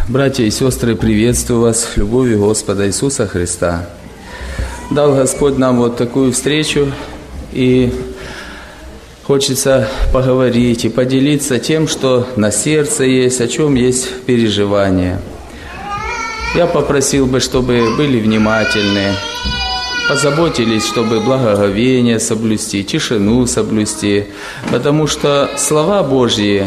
Братья и сестры, приветствую вас с любовью Господа Иисуса Христа. Дал Господь нам вот такую встречу, и хочется поговорить и поделиться тем, что на сердце есть, о чем есть переживания. Я попросил бы, чтобы были внимательны, позаботились, чтобы благоговение соблюсти, тишину соблюсти, потому что слова Божьи,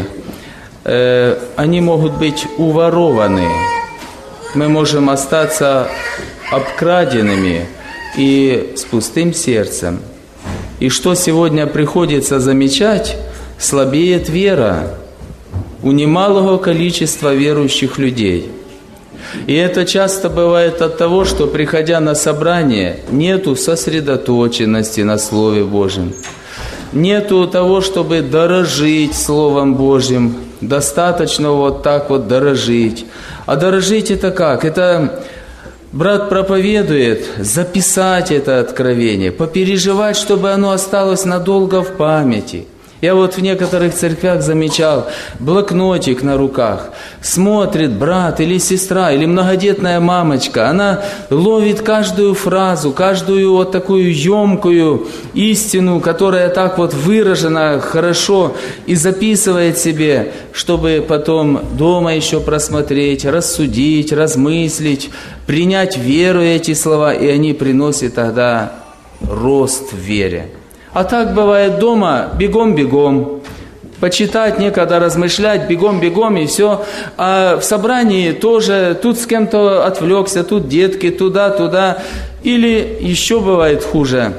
они могут быть уворованы. Мы можем остаться обкраденными и с пустым сердцем. И что сегодня приходится замечать, слабеет вера у немалого количества верующих людей. И это часто бывает от того, что, приходя на собрание, нету сосредоточенности на Слове Божьем. Нету того, чтобы дорожить Словом Божьим, достаточно вот так вот дорожить. А дорожить это как? Это брат проповедует, записать это откровение, попереживать, чтобы оно осталось надолго в памяти. Я вот в некоторых церквях замечал, блокнотик на руках, смотрит брат или сестра, или многодетная мамочка, она ловит каждую фразу, каждую вот такую емкую истину, которая так вот выражена хорошо, и записывает себе, чтобы потом дома еще просмотреть, рассудить, размыслить, принять веру эти слова, и они приносят тогда рост в вере. А так бывает дома, бегом-бегом, почитать некогда, размышлять, бегом-бегом и все. А в собрании тоже, тут с кем-то отвлекся, тут детки, туда-туда. Или еще бывает хуже,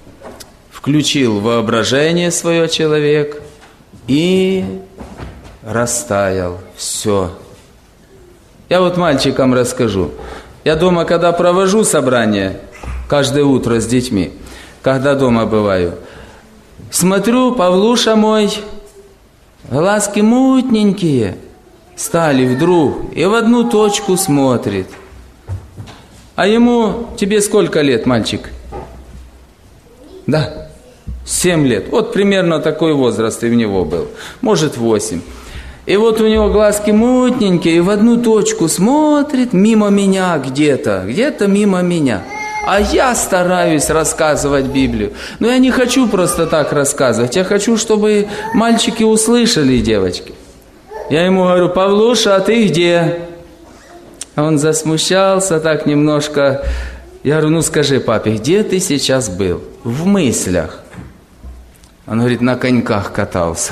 включил воображение свое человек и растаял. Все. Я вот мальчикам расскажу. Я дома, когда провожу собрание, каждое утро с детьми, когда дома бываю, смотрю, Павлуша мой, глазки мутненькие стали вдруг, и в одну точку смотрит. А ему, тебе сколько лет, мальчик? Да, 7 лет. Вот примерно такой возраст и у него был. Может, 8. И вот у него глазки мутненькие, и в одну точку смотрит мимо меня где-то мимо меня. А я стараюсь рассказывать Библию. Но я не хочу просто так рассказывать. Я хочу, чтобы мальчики услышали, и девочки. Я ему говорю: Павлуша, а ты где? Он засмущался так немножко. Я говорю: ну скажи папе, где ты сейчас был? В мыслях. Он говорит: на коньках катался.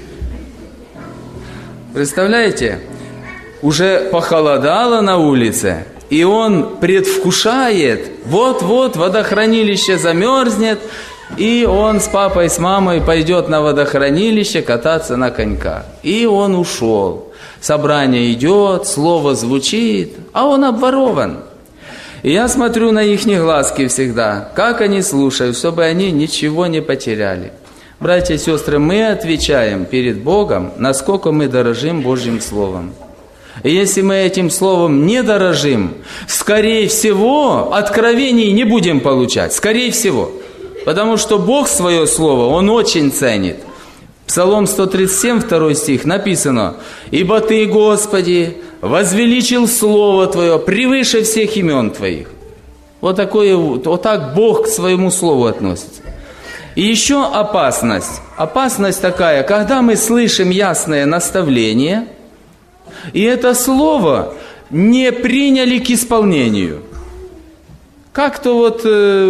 Представляете? Уже похолодало на улице. И он предвкушает, вот-вот водохранилище замерзнет, и он с папой, с мамой пойдет на водохранилище кататься на коньках. И он ушел. Собрание идет, слово звучит, а он обворован. И я смотрю на их глазки всегда, как они слушают, чтобы они ничего не потеряли. Братья и сестры, мы отвечаем перед Богом, насколько мы дорожим Божьим Словом. И если мы этим словом не дорожим, скорее всего, откровений не будем получать. Скорее всего. Потому что Бог свое слово, Он очень ценит. Псалом 137, 2 стих написано: «Ибо Ты, Господи, возвеличил Слово Твое превыше всех имен Твоих». Вот так Бог к своему слову относится. И еще опасность. Опасность такая, когда мы слышим ясное наставление, и это слово не приняли к исполнению. Как-то вот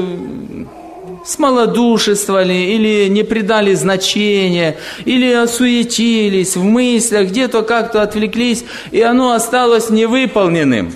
смолодушествовали, или не придали значения, или осуетились в мыслях, где-то как-то отвлеклись, и оно осталось невыполненным.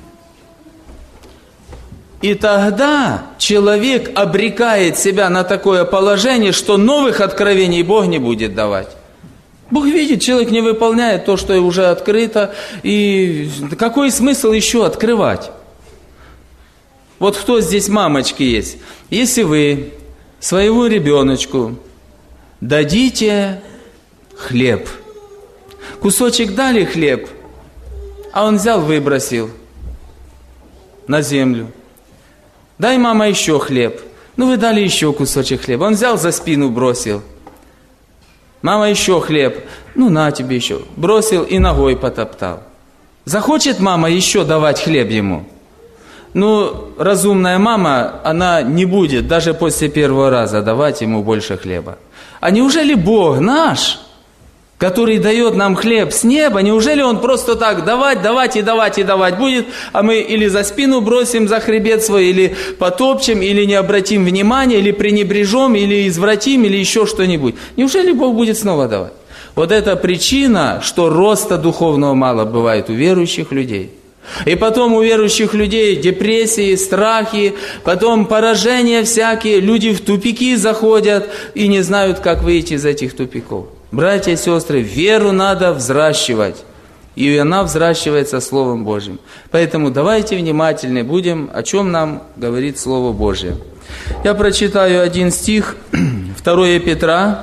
И тогда человек обрекает себя на такое положение, что новых откровений Бог не будет давать. Бог видит, человек не выполняет то, что уже открыто, и какой смысл еще открывать? Вот кто здесь мамочки есть? Если вы своему ребеночку дадите хлеб, кусочек дали хлеб, а он взял, выбросил на землю. Дай, мама, еще хлеб. Ну, вы дали еще кусочек хлеба. Он взял, за спину бросил. Мама, еще хлеб. Ну, на тебе еще. Бросил и ногой потоптал. Захочет мама еще давать хлеб ему? Ну, разумная мама, она не будет даже после первого раза давать ему больше хлеба. А неужели Бог наш, который дает нам хлеб с неба, неужели Он просто так давать будет, а мы или за спину бросим за хребет свой, или потопчем, или не обратим внимания, или пренебрежем, или извратим, или еще что-нибудь? Неужели Бог будет снова давать? Вот это причина, что роста духовного мало бывает у верующих людей. И потом у верующих людей депрессии, страхи, потом поражения всякие, люди в тупики заходят и не знают, как выйти из этих тупиков. Братья и сестры, веру надо взращивать, и она взращивается Словом Божьим. Поэтому давайте внимательны будем, о чем нам говорит Слово Божье. Я прочитаю один стих, 2 Петра,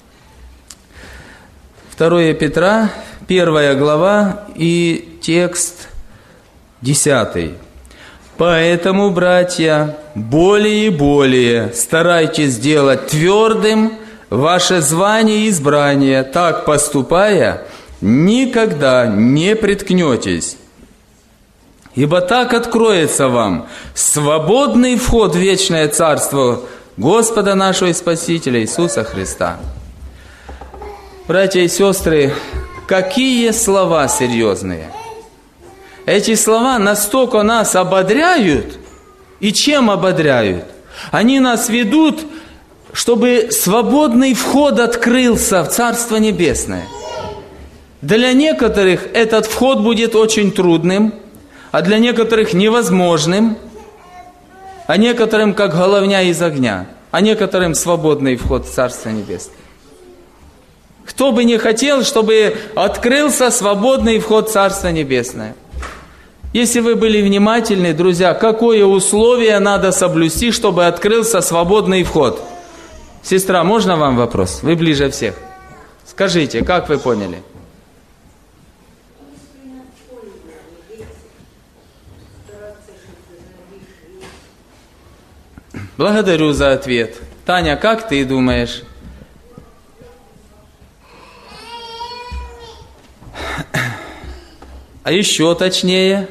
1 глава и текст 10. «Поэтому, братья, более и более старайтесь сделать твердым ваше звание и избрание, так поступая, никогда не приткнетесь. Ибо так откроется вам свободный вход в вечное Царство Господа нашего и Спасителя Иисуса Христа». Братья и сестры, какие слова серьезные! Эти слова настолько нас ободряют. И чем ободряют? Они нас ведут, чтобы свободный вход открылся в Царство Небесное. Для некоторых этот вход будет очень трудным, а для некоторых невозможным, а некоторым как головня из огня, а некоторым свободный вход в Царство Небесное. Кто бы не хотел, чтобы открылся свободный вход в Царство Небесное? Если вы были внимательны, друзья, какое условие надо соблюсти, чтобы открылся свободный вход? Сестра, можно вам вопрос? Вы ближе всех. Скажите, как вы поняли? Благодарю за ответ. Таня, как ты думаешь? А еще точнее,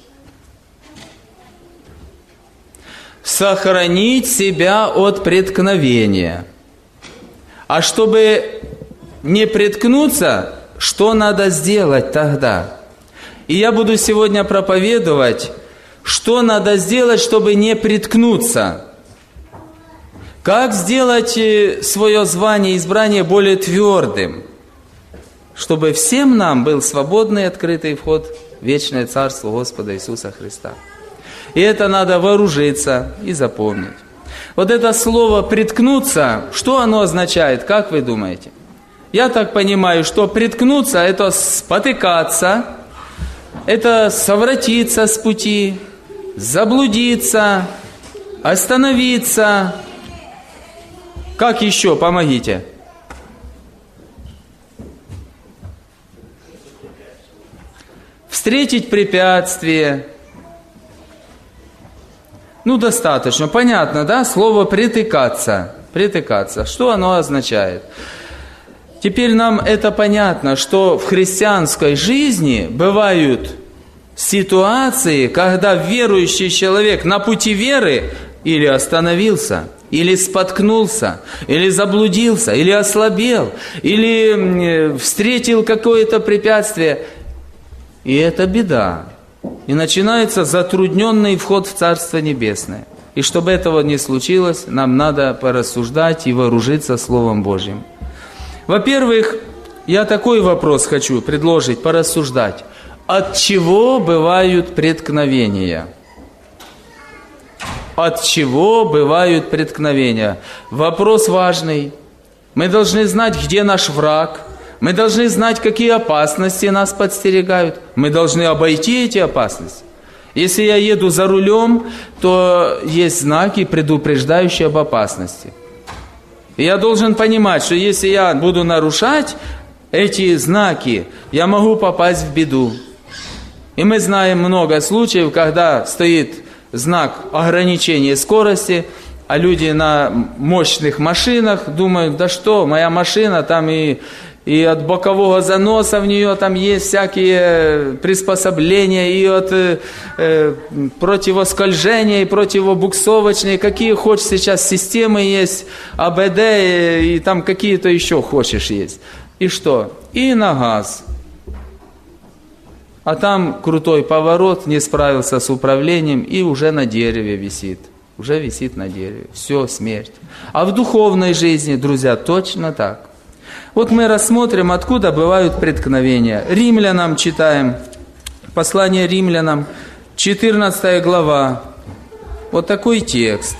сохранить себя от преткновения. А чтобы не преткнуться, что надо сделать тогда? И я буду сегодня проповедовать, что надо сделать, чтобы не преткнуться. Как сделать свое звание и избрание более твердым, чтобы всем нам был свободный открытый вход в вечное Царство Господа Иисуса Христа. И это надо вооружиться и запомнить. Вот это слово «приткнуться», что оно означает, как вы думаете? Я так понимаю, что приткнуться – это спотыкаться, это совратиться с пути, заблудиться, остановиться. Как еще? Помогите. Встретить препятствие. Ну, достаточно. Понятно, да? Слово «притыкаться». Притыкаться. Что оно означает? Теперь нам это понятно, что в христианской жизни бывают ситуации, когда верующий человек на пути веры или остановился, или споткнулся, или заблудился, или ослабел, или встретил какое-то препятствие. И это беда. И начинается затрудненный вход в Царство Небесное. И чтобы этого не случилось, нам надо порассуждать и вооружиться Словом Божьим. Во-первых, я такой вопрос хочу предложить, порассуждать. От чего бывают преткновения? От чего бывают преткновения? Вопрос важный. Мы должны знать, где наш враг. Мы должны знать, какие опасности нас подстерегают. Мы должны обойти эти опасности. Если я еду за рулем, то есть знаки, предупреждающие об опасности. И я должен понимать, что если я буду нарушать эти знаки, я могу попасть в беду. И мы знаем много случаев, когда стоит знак ограничения скорости, а люди на мощных машинах думают, да что, моя машина там и и от бокового заноса в нее там есть всякие приспособления, и от противоскольжения, и противобуксовочные, какие хочешь сейчас системы есть, АБД, и там какие-то еще хочешь есть. И что? И на газ. А там крутой поворот, не справился с управлением, и уже на дереве висит. Уже висит на дереве. Все, смерть. А в духовной жизни, друзья, точно так. Вот мы рассмотрим, откуда бывают преткновения. Римлянам читаем, послание римлянам, 14 глава. Вот такой текст.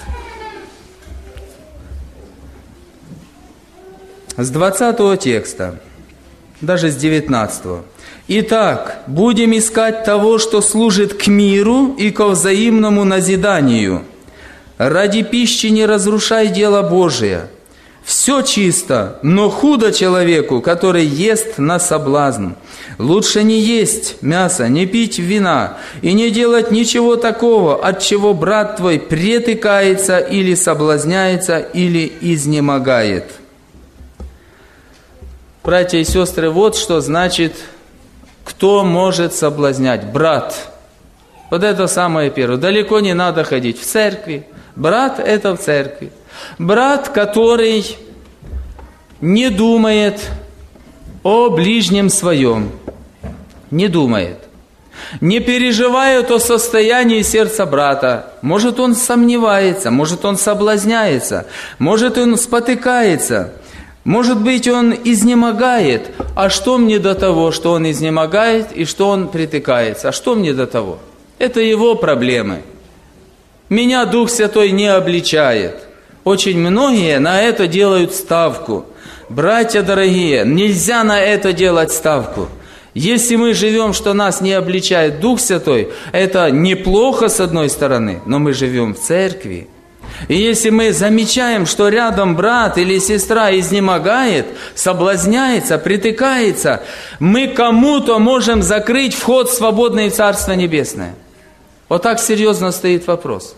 С 20 текста, даже с 19. «Итак, будем искать того, что служит к миру и ко взаимному назиданию. Ради пищи не разрушай дело Божие. Все чисто, но худо человеку, который ест на соблазн. Лучше не есть мясо, не пить вина и не делать ничего такого, от чего брат твой претыкается или соблазняется, или изнемогает». Братья и сестры, вот что значит, кто может соблазнять? Брат. Вот это самое первое. Далеко не надо ходить в церкви. Брат – это в церкви. Брат, который не думает о ближнем своем. Не думает. Не переживает о состоянии сердца брата. Может, он сомневается, может, он соблазняется, может, он спотыкается. Может быть, он изнемогает. А что мне до того, что он изнемогает и что он притыкается? А что мне до того? Это его проблемы. Меня Дух Святой не обличает. Очень многие на это делают ставку. Братья дорогие, нельзя на это делать ставку. Если мы живем, что нас не обличает Дух Святой, это неплохо с одной стороны, но мы живем в церкви. И если мы замечаем, что рядом брат или сестра изнемогает, соблазняется, притыкается, мы кому-то можем закрыть вход свободный в Царство Небесное. Вот так серьезно стоит вопрос.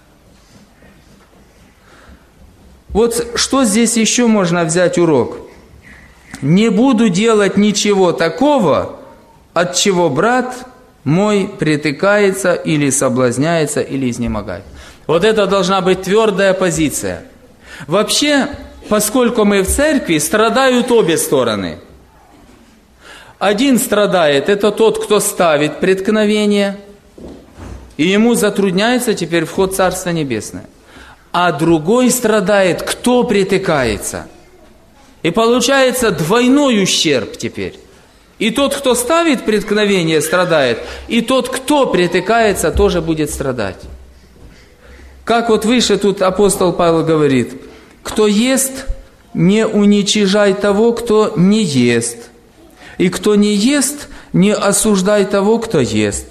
Вот что здесь еще можно взять урок? Не буду делать ничего такого, от чего брат мой притыкается или соблазняется или изнемогает. Вот это должна быть твердая позиция. Вообще, поскольку мы в церкви, страдают обе стороны. Один страдает, это тот, кто ставит преткновение, и ему затрудняется теперь вход в Царство Небесное. А другой страдает, кто притыкается. И получается двойной ущерб теперь. И тот, кто ставит преткновение, страдает, и тот, кто притыкается, тоже будет страдать. Как вот выше тут апостол Павел говорит, кто ест, не уничижай того, кто не ест. И кто не ест, не осуждай того, кто ест.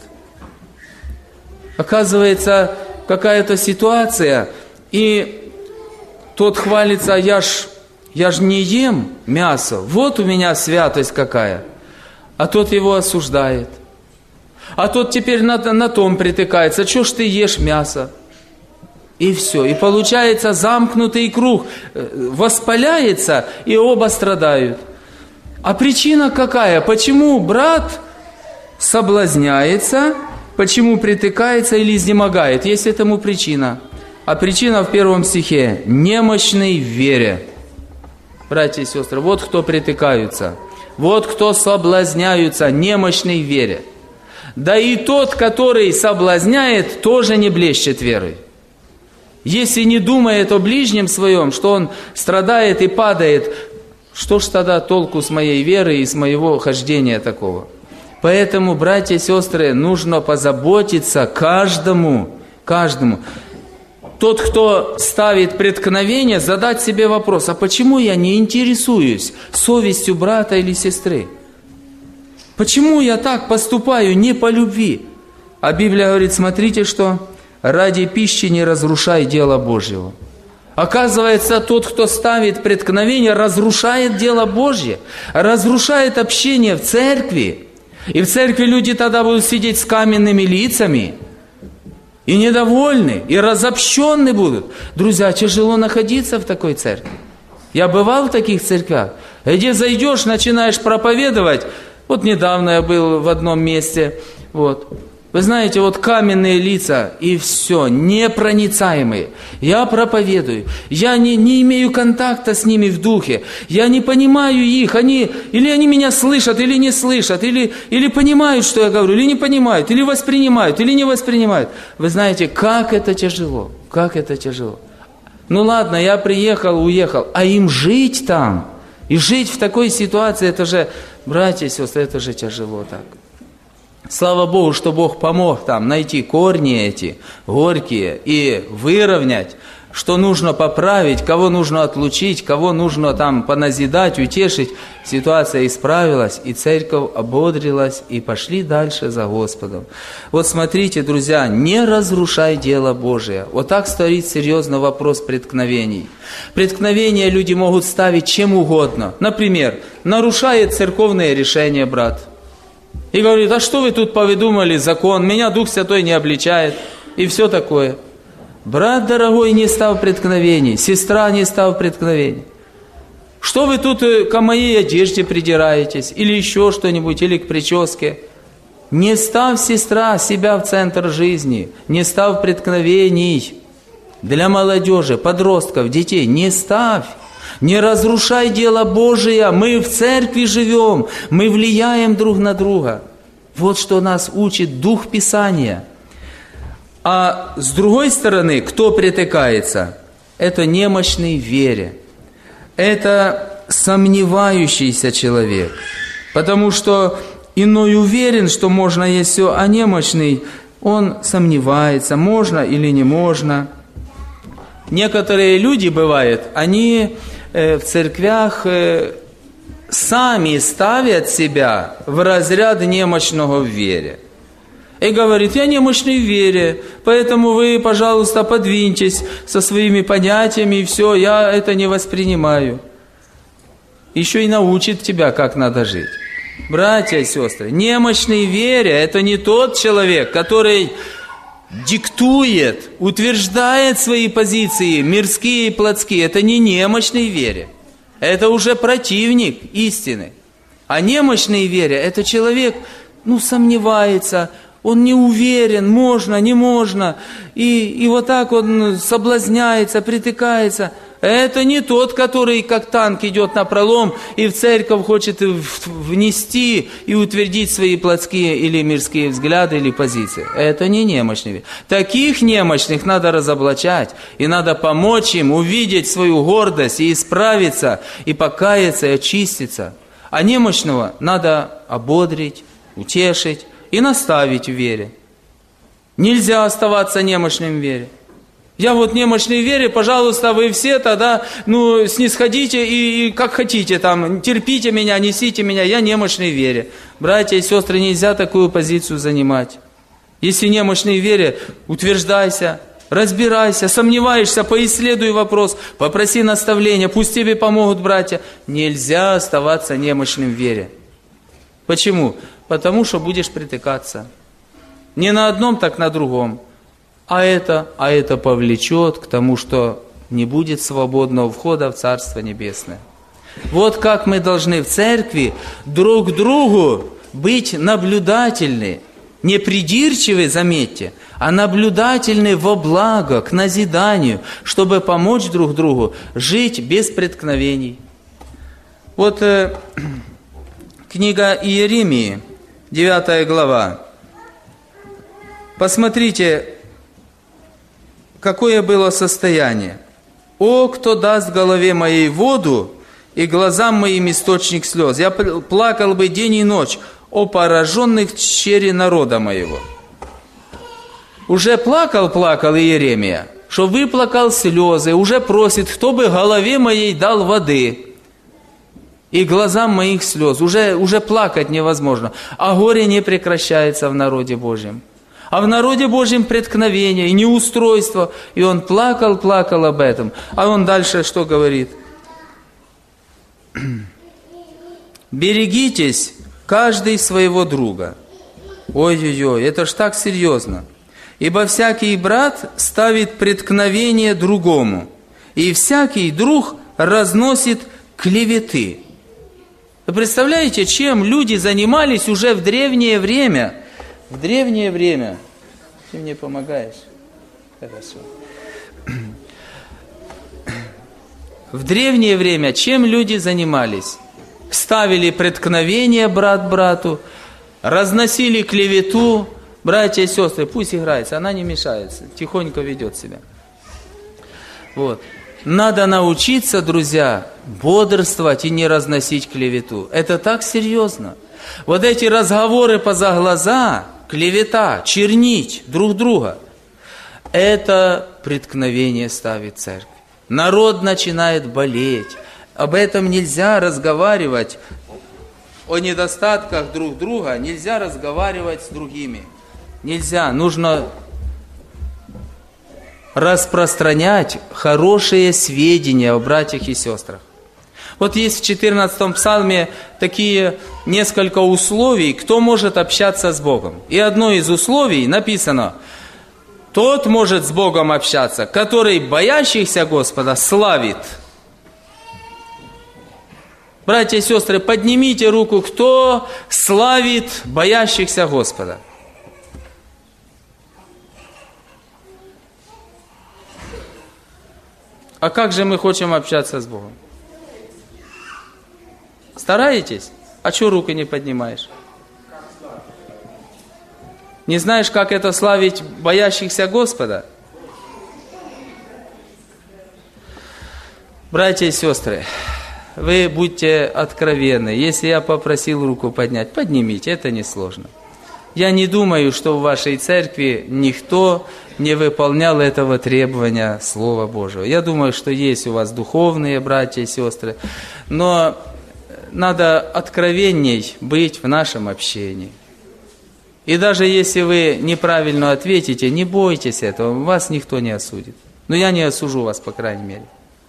Оказывается, какая-то ситуация, и тот хвалится, я ж не ем мясо, вот у меня святость какая. А тот его осуждает. А тот теперь на том притыкается, чё ж ты ешь мясо? И все. И получается замкнутый круг. Воспаляется, и оба страдают. А причина какая? Почему брат соблазняется, почему притыкается или изнемогает? Есть этому причина. А причина в 1 стихе. Немощный в вере. Братья и сестры, вот кто притыкаются. Вот кто соблазняются, немощный в вере. Да и тот, который соблазняет, тоже не блещет верой. Если не думает о ближнем своем, что он страдает и падает, что ж тогда толку с моей веры и с моего хождения такого? Поэтому, братья и сестры, нужно позаботиться каждому. Тот, кто ставит преткновение, задать себе вопрос, а почему я не интересуюсь совестью брата или сестры? Почему я так поступаю не по любви? А Библия говорит, смотрите, что ради пищи не разрушай дело Божьего. Оказывается, тот, кто ставит преткновение, разрушает дело Божье, разрушает общение в церкви. И в церкви люди тогда будут сидеть с каменными лицами, и недовольны, и разобщенны будут. Друзья, тяжело находиться в такой церкви. Я бывал в таких церквях. Где зайдешь, начинаешь проповедовать. Вот недавно я был в одном месте, вот. Вы знаете, вот каменные лица, и все, непроницаемые. Я проповедую, я не имею контакта с ними в духе, я не понимаю их, или они меня слышат, или не слышат, или понимают, что я говорю, или не понимают, или воспринимают, или не воспринимают. Вы знаете, как это тяжело, как это тяжело. Ну ладно, я приехал, уехал, а им жить там, и жить в такой ситуации, это же, братья и сестры, это же тяжело так. Слава Богу, что Бог помог там найти корни эти, горькие, и выровнять, что нужно поправить, кого нужно отлучить, кого нужно там поназидать, утешить. Ситуация исправилась, и церковь ободрилась, и пошли дальше за Господом. Вот смотрите, друзья, не разрушай дело Божие. Вот так стоит серьезный вопрос преткновений. Преткновения люди могут ставить чем угодно. Например, нарушает церковные решения брат. И говорит, а что вы тут повыдумали закон, меня Дух Святой не обличает, и все такое. Брат дорогой, не став преткновений, сестра, не став преткновений. Что вы тут к моей одежде придираетесь, или еще что-нибудь, или к прическе? Не став, сестра, себя в центр жизни, не став преткновений. Для молодежи, подростков, детей не ставь. Не разрушай дело Божие, мы в церкви живем, мы влияем друг на друга. Вот что нас учит Дух Писания. А с другой стороны, кто притыкается? Это немощный в вере. Это сомневающийся человек. Потому что иной уверен, что можно есть все, а немощный, он сомневается, можно или не можно. Некоторые люди, бывает, они в церквях сами ставят себя в разряд немощного в вере. И говорит, я немощный в вере, поэтому вы, пожалуйста, подвиньтесь со своими понятиями, и все, я это не воспринимаю. Еще и научит тебя, как надо жить. Братья и сестры, немощный в вере – это не тот человек, который диктует, утверждает свои позиции, мирские и плотские. Это не немощный в вере. Это уже противник истины. А немощный в вере – это человек, сомневается, он не уверен, можно, не можно. И вот так он соблазняется, притыкается. Это не тот, который как танк идет напролом и в церковь хочет внести и утвердить свои плотские или мирские взгляды или позиции. Это не немощный. Таких немощных надо разоблачать, и надо помочь им увидеть свою гордость и исправиться, и покаяться, и очиститься. А немощного надо ободрить, утешить и наставить в вере. Нельзя оставаться немощным в вере. Я вот немощный в вере, пожалуйста, вы все тогда, снисходите и как хотите, там, терпите меня, несите меня, я немощный в вере. Братья и сестры, нельзя такую позицию занимать. Если немощный в вере, утверждайся, разбирайся, сомневаешься, поисследуй вопрос, попроси наставления, пусть тебе помогут братья. Нельзя оставаться немощным в вере. Почему? Потому что будешь притыкаться. Не на одном, так на другом. А это повлечет к тому, что не будет свободного входа в Царство Небесное. Вот как мы должны в церкви друг к другу быть наблюдательны. Не придирчивы, заметьте, а наблюдательны во благо, к назиданию, чтобы помочь друг другу жить без преткновений. Вот книга Иеремии, 9 глава. Посмотрите, какое было состояние. «О, кто даст голове моей воду, и глазам моим источник слез! Я плакал бы день и ночь о пораженных чере народа моего». Уже плакал Иеремия, что выплакал слезы, уже просит, кто бы голове моей дал воды, и глазам моих слез. Уже плакать невозможно, а горе не прекращается в народе Божьем. А в народе Божьем преткновение и неустройство. И он плакал об этом. А он дальше что говорит? «Берегитесь каждый своего друга». Ой-ой-ой, это ж так серьезно. «Ибо всякий брат ставит преткновение другому, и всякий друг разносит клеветы». Вы представляете, чем люди занимались уже в древнее время? В древнее время. Ты мне помогаешь? Хорошо. В древнее время чем люди занимались? Ставили преткновение брат брату, разносили клевету. Братья и сестры, пусть играется, она не мешается, тихонько ведет себя. Вот. Надо научиться, друзья, бодрствовать и не разносить клевету. Это так серьезно. Вот эти разговоры поза глаза, клевета, чернить друг друга, это преткновение ставит церковь. Народ начинает болеть. Об этом нельзя разговаривать. О недостатках друг друга нельзя разговаривать с другими. Нельзя. Нужно распространять хорошие сведения о братьях и сестрах. Вот есть в 14 псалме такие несколько условий, кто может общаться с Богом. И одно из условий написано: тот может с Богом общаться, который боящихся Господа славит. Братья и сестры, поднимите руку, кто славит боящихся Господа. А как же мы хотим общаться с Богом? Стараетесь? А чего руку не поднимаешь? Не знаешь, как это славить боящихся Господа? Братья и сестры, вы будьте откровенны. Если я попросил руку поднять, поднимите, это несложно. Я не думаю, что в вашей церкви никто не выполнял этого требования Слова Божьего. Я думаю, что есть у вас духовные братья и сестры, но надо откровенней быть в нашем общении. И даже если вы неправильно ответите, не бойтесь этого, вас никто не осудит. Но я не осужу вас, по крайней мере.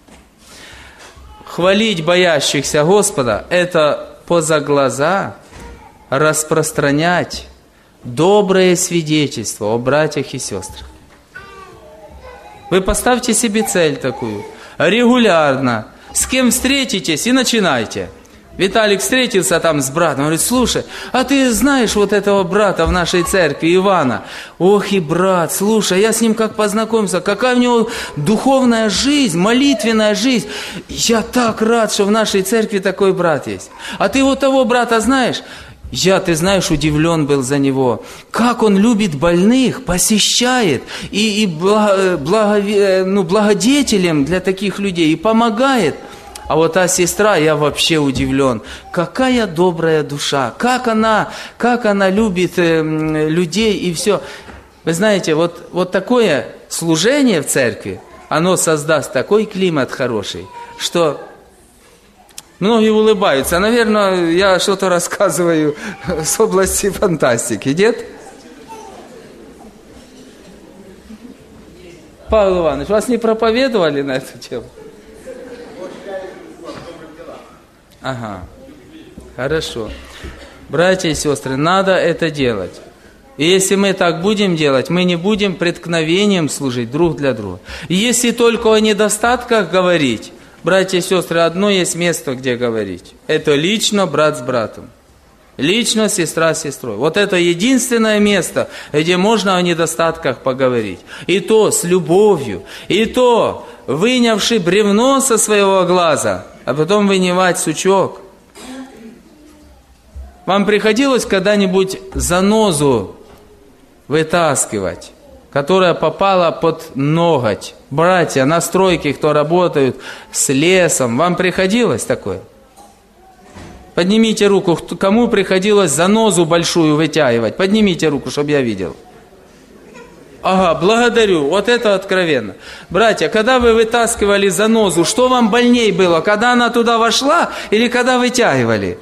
Хвалить боящихся Господа – это поза глаза распространять доброе свидетельство о братьях и сестрах. Вы поставьте себе цель такую. Регулярно. С кем встретитесь и начинайте. Виталик встретился там с братом, говорит: слушай, а ты знаешь вот этого брата в нашей церкви, Ивана? Ох и брат, слушай, я с ним как познакомился, какая у него духовная жизнь, молитвенная жизнь. Я так рад, что в нашей церкви такой брат есть. А ты вот того брата знаешь? Я, ты знаешь, удивлен был за него. Как он любит больных, посещает, и благодетелем для таких людей, и помогает. А вот та сестра, я вообще удивлен. Какая добрая душа, как она любит людей и все. Вы знаете, вот такое служение в церкви, оно создаст такой климат хороший, что многие улыбаются. Наверное, я что-то рассказываю с области фантастики, нет? Павел Иванович, вас не проповедовали на эту тему? Ага, хорошо. Братья и сестры, надо это делать. И если мы так будем делать, мы не будем преткновением служить друг для друга. И если только о недостатках говорить, братья и сестры, одно есть место, где говорить. Это лично брат с братом. Лично сестра с сестрой. Вот это единственное место, где можно о недостатках поговорить. И то с любовью. И то, вынявши бревно со своего глаза, а потом вынимать сучок. Вам приходилось когда-нибудь занозу вытаскивать, которая попала под ноготь? Братья на стройке, кто работают с лесом, вам приходилось такое? Поднимите руку, кому приходилось занозу большую вытягивать. Поднимите руку, чтобы я видел. Ага, благодарю, вот это откровенно. Братья, когда вы вытаскивали занозу, что вам больней было? Когда она туда вошла или когда вытягивали?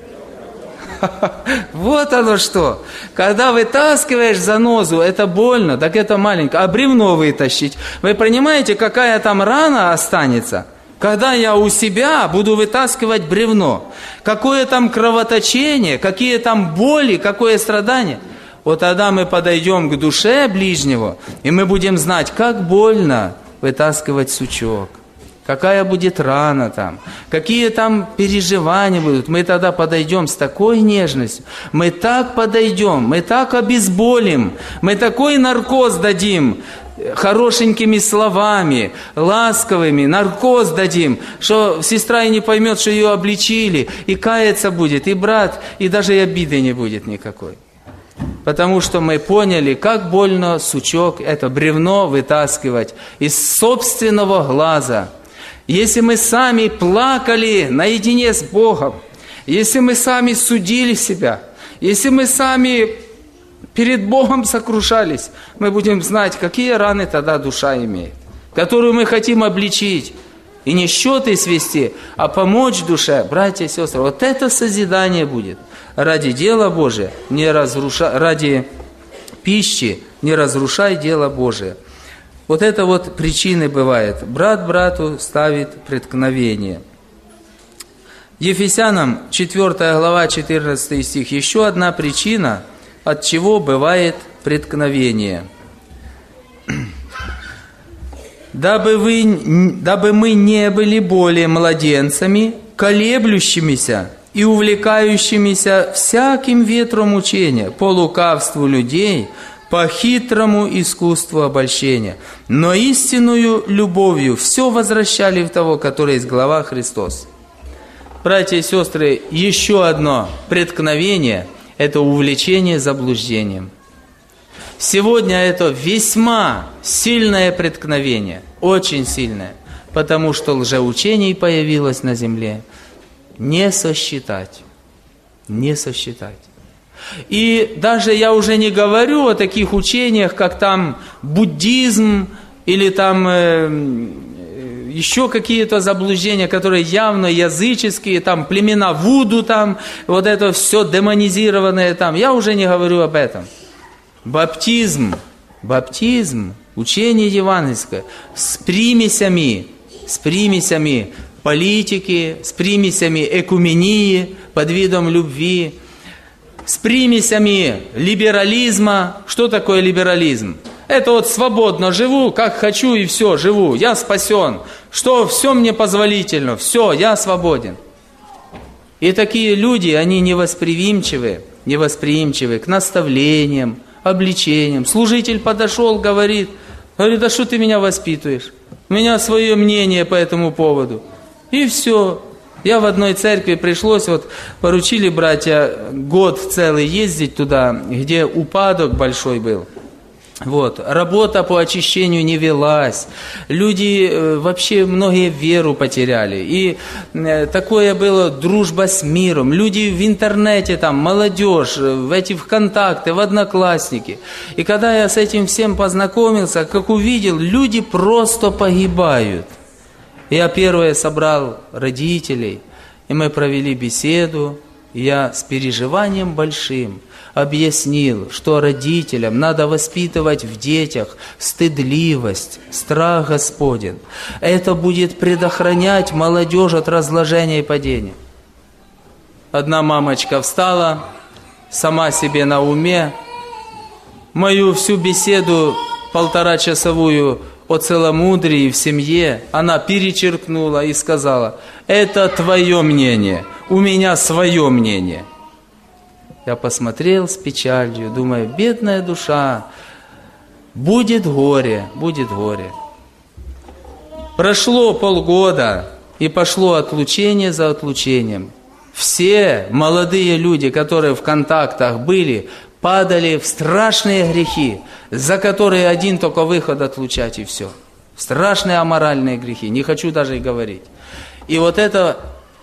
Вот оно что. Когда вытаскиваешь занозу, это больно, так это маленькое. А бревно вытащить, вы понимаете, какая там рана останется? Когда я у себя буду вытаскивать бревно, какое там кровоточение, какие там боли, какое страдание. Вот тогда мы подойдем к душе ближнего, и мы будем знать, как больно вытаскивать сучок, какая будет рана там, какие там переживания будут, мы тогда подойдем с такой нежностью, мы так подойдем, мы так обезболим, мы такой наркоз дадим, хорошенькими словами, ласковыми, наркоз дадим, что сестра и не поймет, что ее обличили, и каяться будет, и брат, и даже и обиды не будет никакой. Потому что мы поняли, как больно сучок, это бревно вытаскивать из собственного глаза. Если мы сами плакали наедине с Богом, если мы сами судили себя, если мы сами перед Богом сокрушались, мы будем знать, какие раны тогда душа имеет, которую мы хотим обличить. И не счеты свести, а помочь душе, братья и сестры. Вот это созидание будет. Ради дела Божия, ради пищи не разрушай дело Божие. Вот это вот причины бывает. Брат брату ставит преткновение. Ефесянам 4 глава 14 стих. Еще одна причина, от чего бывает преткновение. Дабы мы не были более младенцами, колеблющимися и увлекающимися всяким ветром учения, по лукавству людей, по хитрому искусству обольщения, но истинную любовью все возвращали в того, который есть глава Христос. Братья и сестры, еще одно преткновение – это увлечение заблуждением. Сегодня это весьма сильное преткновение, очень сильное, потому что лжеучений появилось на земле. Не сосчитать, не сосчитать. И даже я уже не говорю о таких учениях, как там буддизм или там еще какие-то заблуждения, которые явно языческие, там племена Вуду, там вот это все демонизированное там. Я уже не говорю об этом. Баптизм, учение евангельское с примесями политики, с примесями экумении под видом любви, с примесями либерализма. Что такое либерализм? Это вот свободно живу, как хочу и все, живу, я спасен, что все мне позволительно, все, я свободен. И такие люди, они невосприимчивы к наставлениям, обличениям. Служитель подошел, говорит, да что ты меня воспитываешь? У меня свое мнение по этому поводу. И все. Я в одной церкви пришлось, вот поручили братья год целый ездить туда, где упадок большой был. Вот, работа по очищению не велась, люди вообще многие веру потеряли, и такое было дружба с миром, люди в интернете, там, молодежь, в эти ВКонтакте, в Одноклассники. И когда я с этим всем познакомился, как увидел, люди просто погибают. Я первое собрал родителей, и мы провели беседу, и я с переживанием большим объяснил, что родителям надо воспитывать в детях стыдливость, страх Господень. Это будет предохранять молодежь от разложения и падения. Одна мамочка встала, сама себе на уме, мою всю беседу 1,5-часовую о целомудрии в семье она перечеркнула и сказала: это твое мнение, у меня свое мнение. Я посмотрел с печалью, думаю, бедная душа, будет горе, будет горе. Прошло полгода, и пошло отлучение за отлучением. Все молодые люди, которые в контактах были, падали в страшные грехи, за которые один только выход отлучать, и все. Страшные аморальные грехи, не хочу даже и говорить. И вот это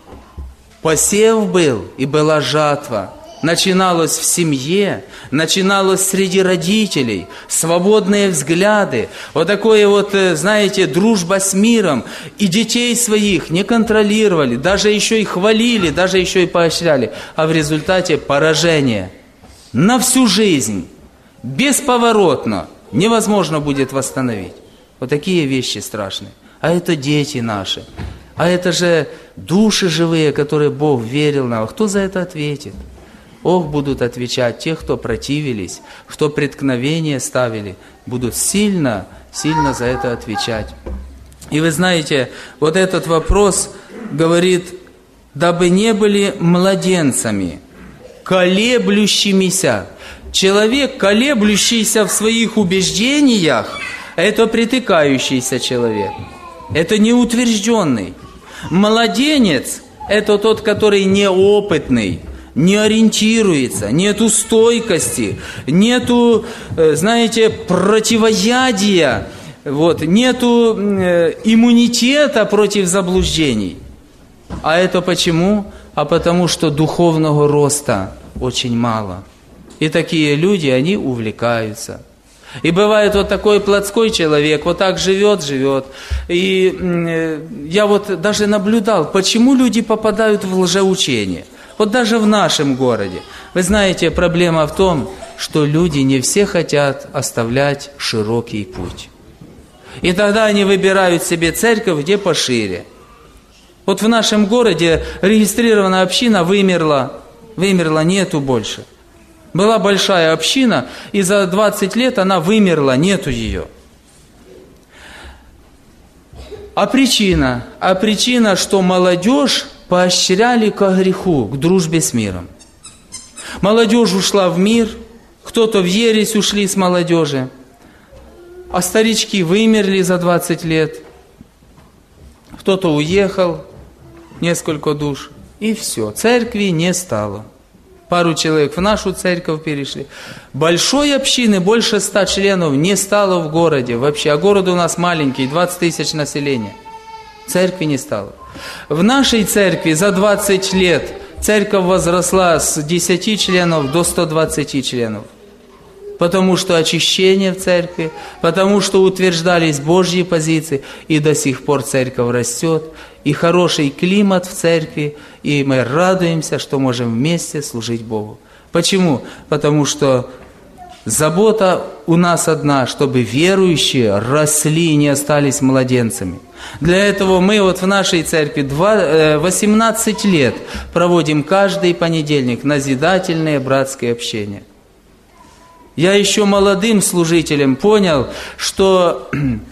посев был, и была жатва. Начиналось в семье, начиналось среди родителей, свободные взгляды, вот такое вот, знаете, дружба с миром, и детей своих не контролировали, даже еще и хвалили, даже еще и поощряли, а в результате поражение на всю жизнь, бесповоротно, невозможно будет восстановить. Вот такие вещи страшные. А это дети наши, а это же души живые, которые Бог верил нам. Кто за это ответит? Ох, будут отвечать те, кто противились, кто преткновение ставили, будут сильно за это отвечать. И вы знаете, вот этот вопрос говорит, дабы не были младенцами, колеблющимися. Человек, колеблющийся в своих убеждениях, это притыкающийся человек. Это неутвержденный. Младенец – это тот, который неопытный, не ориентируется, нету стойкости, нету, знаете, противоядия, нету иммунитета против заблуждений. А это почему? А потому что духовного роста очень мало. И такие люди, они увлекаются. И бывает вот такой плотской человек, вот так живет. И я вот даже наблюдал, почему люди попадают в лжеучение. Вот даже в нашем городе. Вы знаете, проблема в том, что люди не все хотят оставлять широкий путь. И тогда они выбирают себе церковь, где пошире. Вот в нашем городе регистрированная община вымерла, нету больше. Была большая община, и за 20 лет она вымерла, нету ее. А причина, что молодежь поощряли ко греху, к дружбе с миром. Молодежь ушла в мир, кто-то в ересь ушли с молодежи, а старички вымерли за 20 лет, кто-то уехал, несколько душ, и все, церкви не стало. Пару человек в нашу церковь перешли. Большой общины, больше 100 членов, не стало в городе вообще. А город у нас маленький, 20 тысяч населения. Церкви не стало. В нашей церкви за 20 лет церковь возросла с 10 членов до 120 членов. Потому что очищение в церкви, потому что утверждались Божьи позиции, и до сих пор церковь растет, и хороший климат в церкви, и мы радуемся, что можем вместе служить Богу. Почему? Потому что забота у нас одна, чтобы верующие росли и не остались младенцами. Для этого мы вот в нашей церкви 18 лет проводим каждый понедельник назидательное братское общение. Я еще молодым служителем понял, что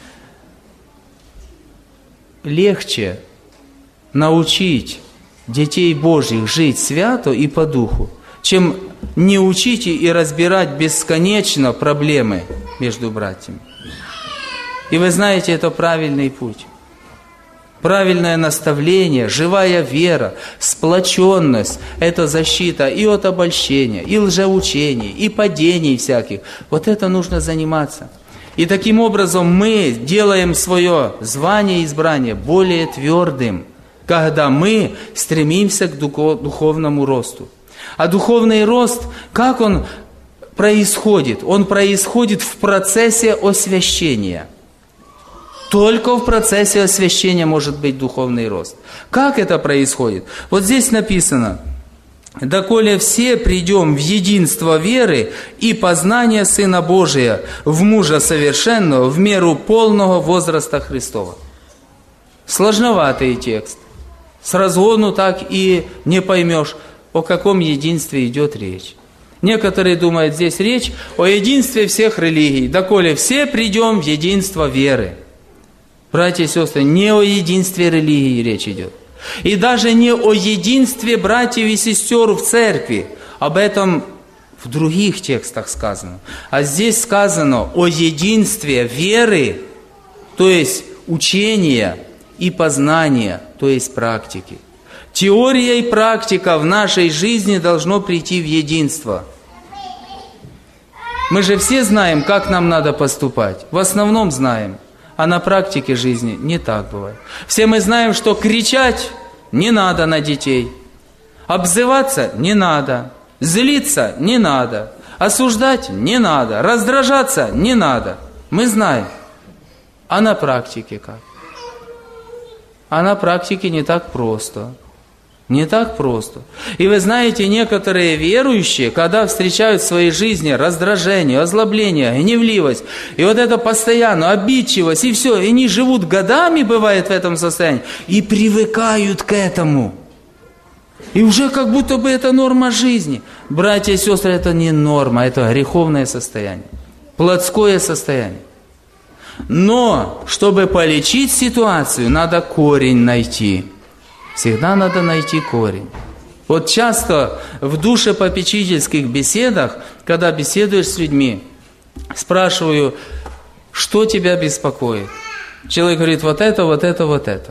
легче научить детей Божьих жить свято и по духу, чем не учить и разбирать бесконечно проблемы между братьями. И вы знаете, это правильный путь. Правильное наставление, живая вера, сплоченность – это защита и от обольщения, и лжеучений, и падений всяких. Вот это нужно заниматься. И таким образом мы делаем свое звание и избрание более твердым, когда мы стремимся к духовному росту. А духовный рост, как он происходит? Он происходит в процессе освящения. Только в процессе освящения может быть духовный рост. Как это происходит? Вот здесь написано: «Доколе все придем в единство веры и познания Сына Божия, в мужа совершенного, в меру полного возраста Христова». Сложноватый текст. С разгону так и не поймешь, о каком единстве идет речь. Некоторые думают, здесь речь о единстве всех религий. «Доколе все придем в единство веры». Братья и сестры, не о единстве религии речь идет. И даже не о единстве братьев и сестер в церкви. Об этом в других текстах сказано. А здесь сказано о единстве веры, то есть учения, и познания, то есть практики. Теория и практика в нашей жизни должно прийти в единство. Мы же все знаем, как нам надо поступать. В основном знаем. А на практике жизни не так бывает. Все мы знаем, что кричать не надо на детей, обзываться не надо, злиться не надо, осуждать не надо, раздражаться не надо. Мы знаем. А на практике как? А на практике не так просто. Не так просто. И вы знаете, некоторые верующие, когда встречают в своей жизни раздражение, озлобление, гневливость, и вот это постоянно, обидчивость, и все, и они живут годами, бывает, в этом состоянии, и привыкают к этому. И уже как будто бы это норма жизни. Братья и сестры, это не норма, это греховное состояние, плотское состояние. Но, чтобы полечить ситуацию, надо корень найти. Всегда надо найти корень. Вот часто в душепопечительских беседах, когда беседуешь с людьми, спрашиваю, что тебя беспокоит? Человек говорит, вот это, вот это, вот это.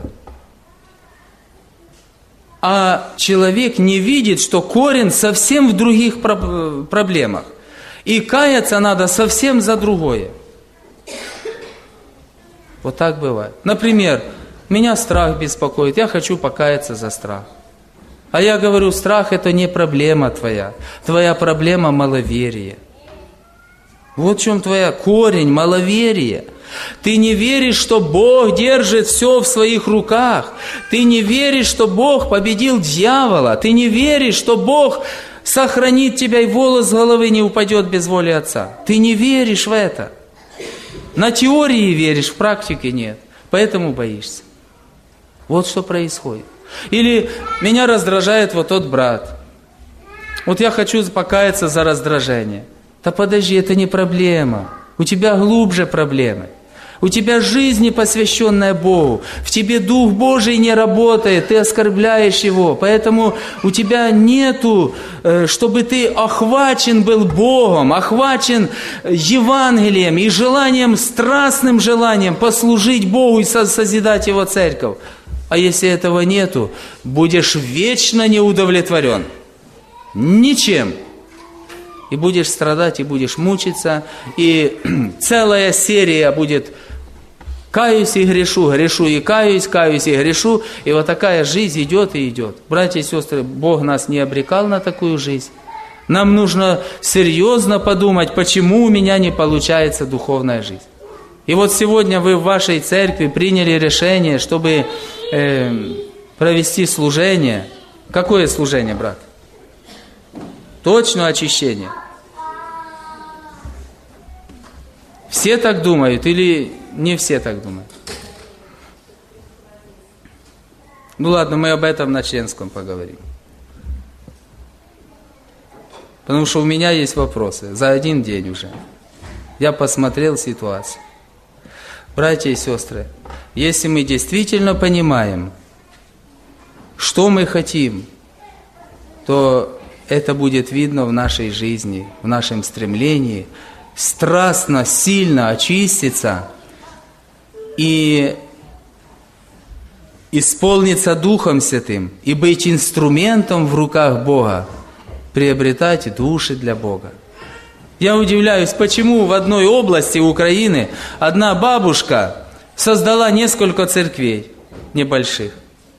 А человек не видит, что корень совсем в других проблемах. И каяться надо совсем за другое. Вот так бывает. Например, меня страх беспокоит, я хочу покаяться за страх. А я говорю, страх это не проблема твоя. Твоя проблема маловерие. Вот в чем твоя корень, маловерие. Ты не веришь, что Бог держит все в своих руках. Ты не веришь, что Бог победил дьявола. Ты не веришь, что Бог сохранит тебя и волос с головы не упадет без воли Отца. Ты не веришь в это. На теории веришь, в практике нет. Поэтому боишься. Вот что происходит. Или меня раздражает вот тот брат. Вот я хочу покаяться за раздражение. Да подожди, это не проблема. У тебя глубже проблемы. У тебя жизнь не посвященная Богу. В тебе Дух Божий не работает, ты оскорбляешь Его. Поэтому у тебя нету, чтобы ты охвачен был Богом, охвачен Евангелием и желанием, страстным желанием послужить Богу и созидать Его церковь. А если этого нету, будешь вечно неудовлетворен. Ничем. И будешь страдать, и будешь мучиться, и целая серия будет «каюсь и грешу, грешу и каюсь, каюсь и грешу». И вот такая жизнь идет и идет. Братья и сестры, Бог нас не обрекал на такую жизнь. Нам нужно серьезно подумать, почему у меня не получается духовная жизнь. И вот сегодня вы в вашей церкви приняли решение, чтобы провести служение. Какое служение, брат? Точно очищение. Все так думают или не все так думают? Ну ладно, мы об этом на членском поговорим. Потому что у меня есть вопросы. За один день уже. Я посмотрел ситуацию. Братья и сестры, если мы действительно понимаем, что мы хотим, то это будет видно в нашей жизни, в нашем стремлении страстно, сильно очиститься и исполниться Духом Святым и быть инструментом в руках Бога, приобретать души для Бога. Я удивляюсь, почему в одной области Украины одна бабушка создала несколько церквей небольших.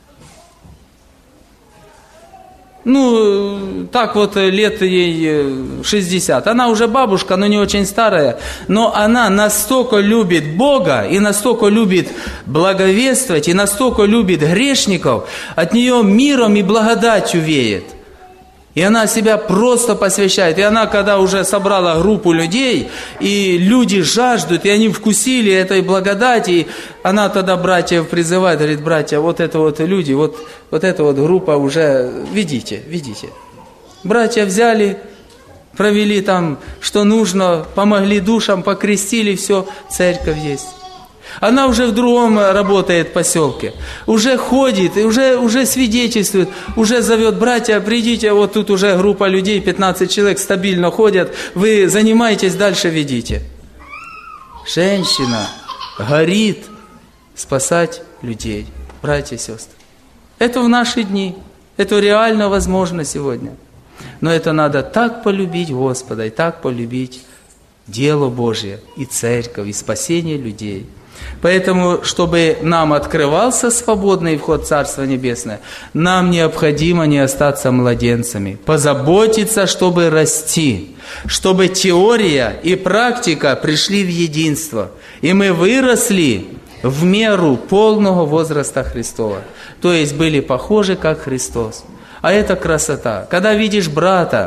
Ну, так вот, лет ей 60. Она уже бабушка, но не очень старая. Но она настолько любит Бога и настолько любит благовествовать, и настолько любит грешников, от нее миром и благодатью веет. И она себя просто посвящает. И она, когда уже собрала группу людей, и люди жаждут, и они вкусили этой благодати, она тогда братьев призывает, говорит, братья, вот это вот люди, вот эта вот группа уже, ведите. Братья взяли, провели там, что нужно, помогли душам, покрестили, все, церковь есть. Она уже в другом работает поселке, уже ходит, уже свидетельствует, уже зовет, братья, придите, вот тут уже группа людей, 15 человек стабильно ходят, вы занимаетесь, дальше ведите. Женщина горит спасать людей, братья и сестры. Это в наши дни, это реально возможно сегодня. Но это надо так полюбить Господа и так полюбить дело Божье и церковь, и спасение людей. Поэтому, чтобы нам открывался свободный вход в Царство Небесное, нам необходимо не остаться младенцами, позаботиться, чтобы расти, чтобы теория и практика пришли в единство, и мы выросли в меру полного возраста Христова, то есть были похожи, как Христос. А это красота. Когда видишь брата,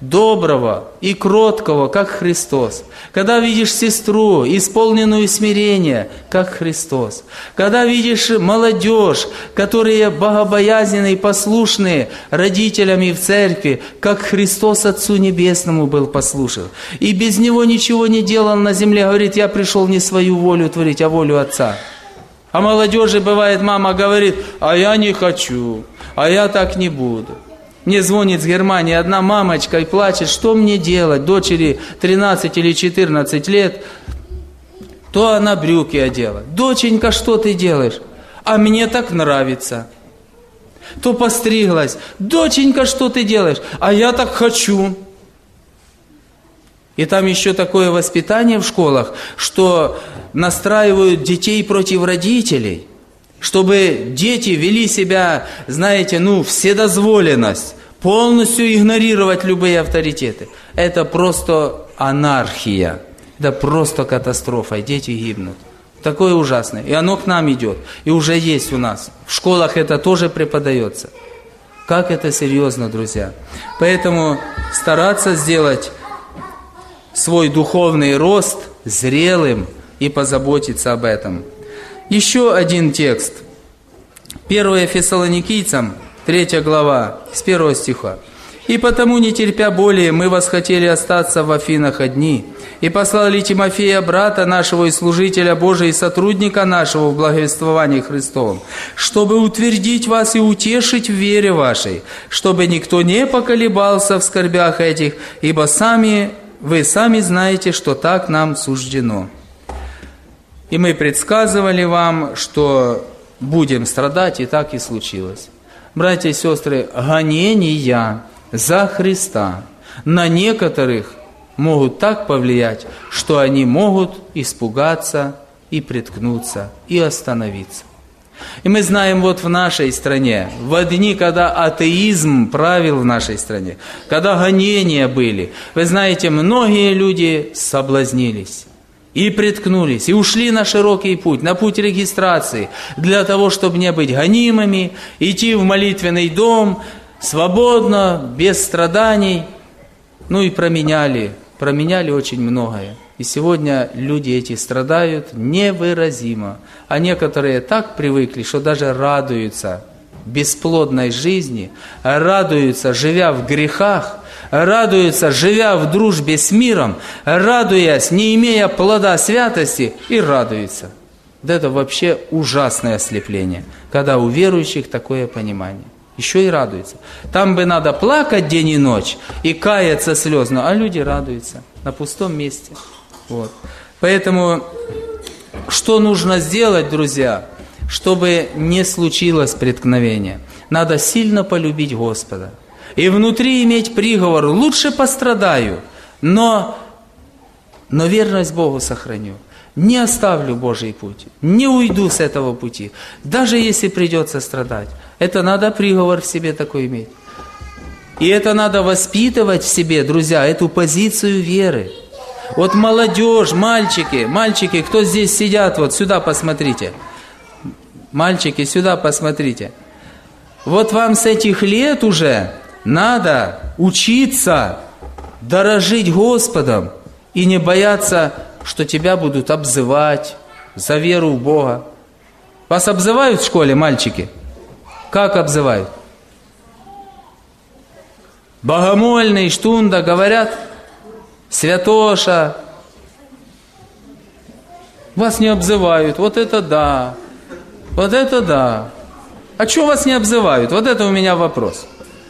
доброго и кроткого, как Христос. Когда видишь сестру, исполненную смирения, как Христос. Когда видишь молодежь, которые богобоязненные и послушные родителями в церкви, как Христос Отцу Небесному был послушен. И без Него ничего не делал на земле. Говорит, я пришел не свою волю творить, а волю Отца. А молодежи бывает, мама говорит, а я не хочу, а я так не буду. Мне звонит с Германии одна мамочка и плачет, что мне делать, дочери 13 или 14 лет, то она брюки одела. Доченька, что ты делаешь? А мне так нравится. То постриглась. Доченька, что ты делаешь? А я так хочу. И там еще такое воспитание в школах, что настраивают детей против родителей, чтобы дети вели себя, знаете, вседозволенность, полностью игнорировать любые авторитеты. Это просто анархия, это просто катастрофа, дети гибнут. Такое ужасное. И оно к нам идет, и уже есть у нас. В школах это тоже преподается. Как это серьезно, друзья. Поэтому стараться сделать свой духовный рост зрелым и позаботиться об этом. Еще один текст. 1 Фессалоникийцам, 3 глава, с 1 стиха. «И потому, не терпя более, мы восхотели остаться в Афинах одни, и послали Тимофея, брата нашего и служителя Божия, и сотрудника нашего в благовествовании Христовом, чтобы утвердить вас и утешить в вере вашей, чтобы никто не поколебался в скорбях этих, ибо вы сами знаете, что так нам суждено». И мы предсказывали вам, что будем страдать, и так и случилось. Братья и сестры, гонения за Христа на некоторых могут так повлиять, что они могут испугаться и приткнуться, и остановиться. И мы знаем вот в нашей стране, в дни, когда атеизм правил в нашей стране, когда гонения были, вы знаете, многие люди соблазнились и приткнулись, и ушли на широкий путь, на путь регистрации, для того, чтобы не быть гонимыми, идти в молитвенный дом свободно, без страданий, и променяли очень многое. И сегодня люди эти страдают невыразимо. А некоторые так привыкли, что даже радуются бесплодной жизни, радуются, живя в грехах, радуются, живя в дружбе с миром, радуясь, не имея плода святости, и радуются. Да это вообще ужасное ослепление, когда у верующих такое понимание. Еще и радуются. Там бы надо плакать день и ночь и каяться слезно, а люди радуются на пустом месте. Вот. Поэтому, что нужно сделать, друзья, чтобы не случилось преткновение? Надо сильно полюбить Господа. И внутри иметь приговор: лучше пострадаю, но верность Богу сохраню. Не оставлю Божий путь, не уйду с этого пути, даже если придется страдать. Это надо приговор в себе такой иметь. И это надо воспитывать в себе, друзья, эту позицию веры. Вот молодежь, мальчики, кто здесь сидят, вот сюда посмотрите. Мальчики, сюда посмотрите. Вот вам с этих лет уже надо учиться дорожить Господом и не бояться, что тебя будут обзывать за веру в Бога. Вас обзывают в школе, мальчики? Как обзывают? Богомольный, штунда, говорят, святоша. Вас не обзывают, вот это да, вот это да. А что вас не обзывают? Вот это у меня вопрос.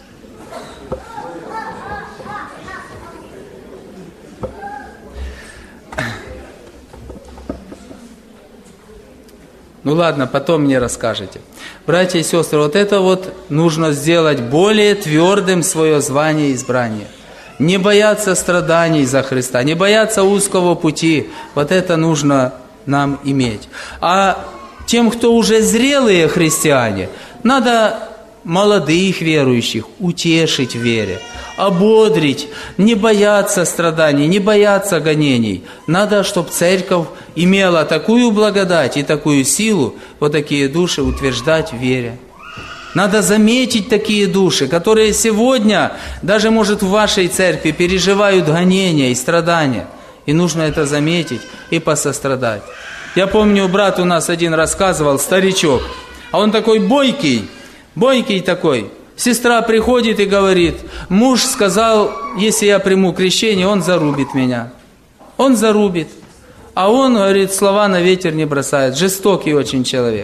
Ну ладно, потом мне расскажете. Братья и сестры, вот это вот нужно сделать более твердым свое звание и избрание. Не бояться страданий за Христа, не бояться узкого пути. Вот это нужно нам иметь. А тем, кто уже зрелые христиане, надо молодых верующих утешить в вере, ободрить, не бояться страданий, не бояться гонений. Надо, чтобы церковь имела такую благодать и такую силу, вот такие души утверждать в вере. Надо заметить такие души, которые сегодня, даже, может, в вашей церкви переживают гонения и страдания. И нужно это заметить и посострадать. Я помню, брат у нас один рассказывал, старичок, а он такой бойкий такой. Сестра приходит и говорит: муж сказал, если я приму крещение, он зарубит меня. Он зарубит. А он, говорит, слова на ветер не бросает. Жестокий очень человек.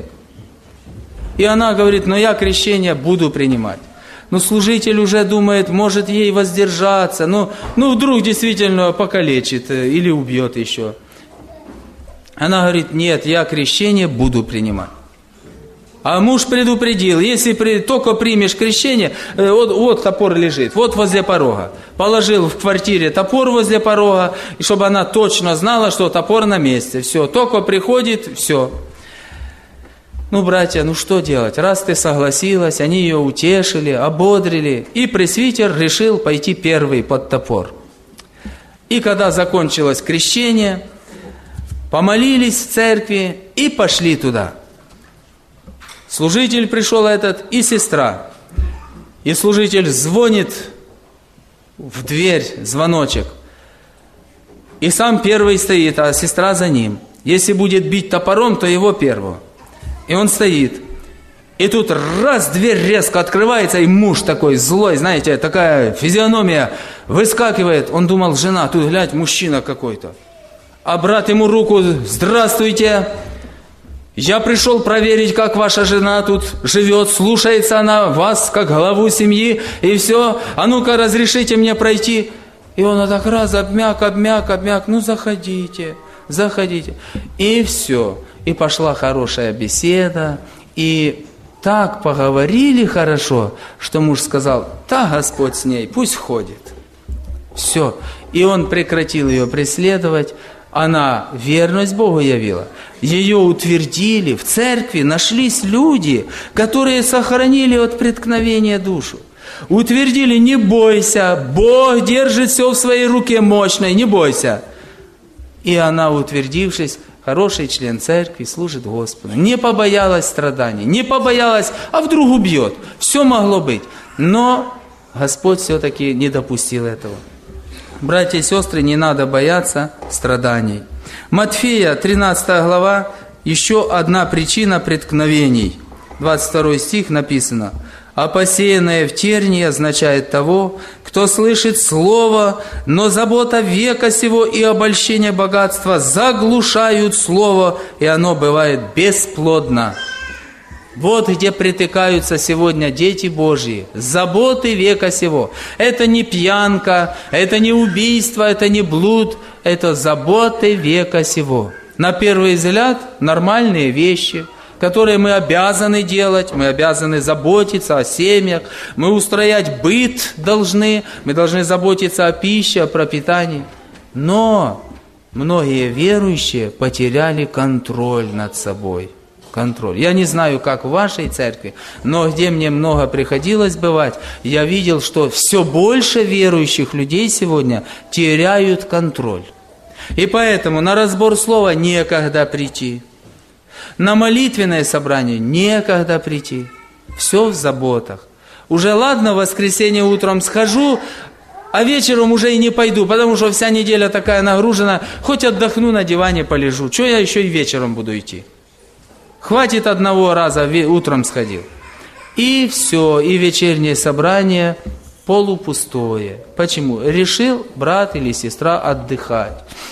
И она говорит: но я крещение буду принимать. Но служитель уже думает, может ей воздержаться. Ну вдруг действительно покалечит или убьет еще. Она говорит: нет, я крещение буду принимать. А муж предупредил: если только примешь крещение, вот топор лежит, вот возле порога. Положил в квартире топор возле порога, и чтобы она точно знала, что топор на месте. Все, только приходит, все. Ну, братья, что делать? Раз ты согласилась, они ее утешили, ободрили, и пресвитер решил пойти первый под топор. И когда закончилось крещение, помолились в церкви и пошли туда. Служитель пришел этот и сестра. И служитель звонит в дверь, звоночек. И сам первый стоит, а сестра за ним. Если будет бить топором, то его первого. И он стоит. И тут раз, дверь резко открывается, и муж такой злой, знаете, такая физиономия выскакивает. Он думал, жена, тут глядь, мужчина какой-то. А брат ему руку: здравствуйте. Я пришел проверить, как ваша жена тут живет, слушается она вас, как главу семьи, и все. А ну-ка, разрешите мне пройти. И он так раз обмяк, ну заходите. И все. И пошла хорошая беседа, и так поговорили хорошо, что муж сказал: да, Господь с ней, пусть ходит. Все. И он прекратил ее преследовать. Она верность Богу явила. Ее утвердили. В церкви нашлись люди, которые сохранили от преткновения душу. Утвердили: не бойся, Бог держит все в своей руке мощной, не бойся. И она, утвердившись, хороший член церкви, служит Господу. Не побоялась страданий, не побоялась, а вдруг убьет. Все могло быть. Но Господь все-таки не допустил этого. Братья и сестры, не надо бояться страданий. Матфея, 13 глава, еще одна причина преткновений. 22 стих написано: «А посеянное в тернии означает того, кто слышит слово, но забота века сего и обольщение богатства заглушают слово, и оно бывает бесплодно». Вот где притыкаются сегодня дети Божьи. Заботы века сего. Это не пьянка, это не убийство, это не блуд. Это заботы века сего. На первый взгляд нормальные вещи, которые мы обязаны делать. Мы обязаны заботиться о семьях. Мы устроять быт должны. Мы должны заботиться о пище, о пропитании. Но многие верующие потеряли контроль над собой. Контроль. Я не знаю, как в вашей церкви, но где мне много приходилось бывать, я видел, что все больше верующих людей сегодня теряют контроль. И поэтому на разбор слова некогда прийти. На молитвенное собрание некогда прийти. Все в заботах. Уже ладно, в воскресенье утром схожу, а вечером уже и не пойду, потому что вся неделя такая нагружена, хоть отдохну, на диване полежу. Что я еще и вечером буду идти? Хватит одного раза, утром сходил. И все, и вечернее собрание полупустое. Почему? Решил брат или сестра отдыхать.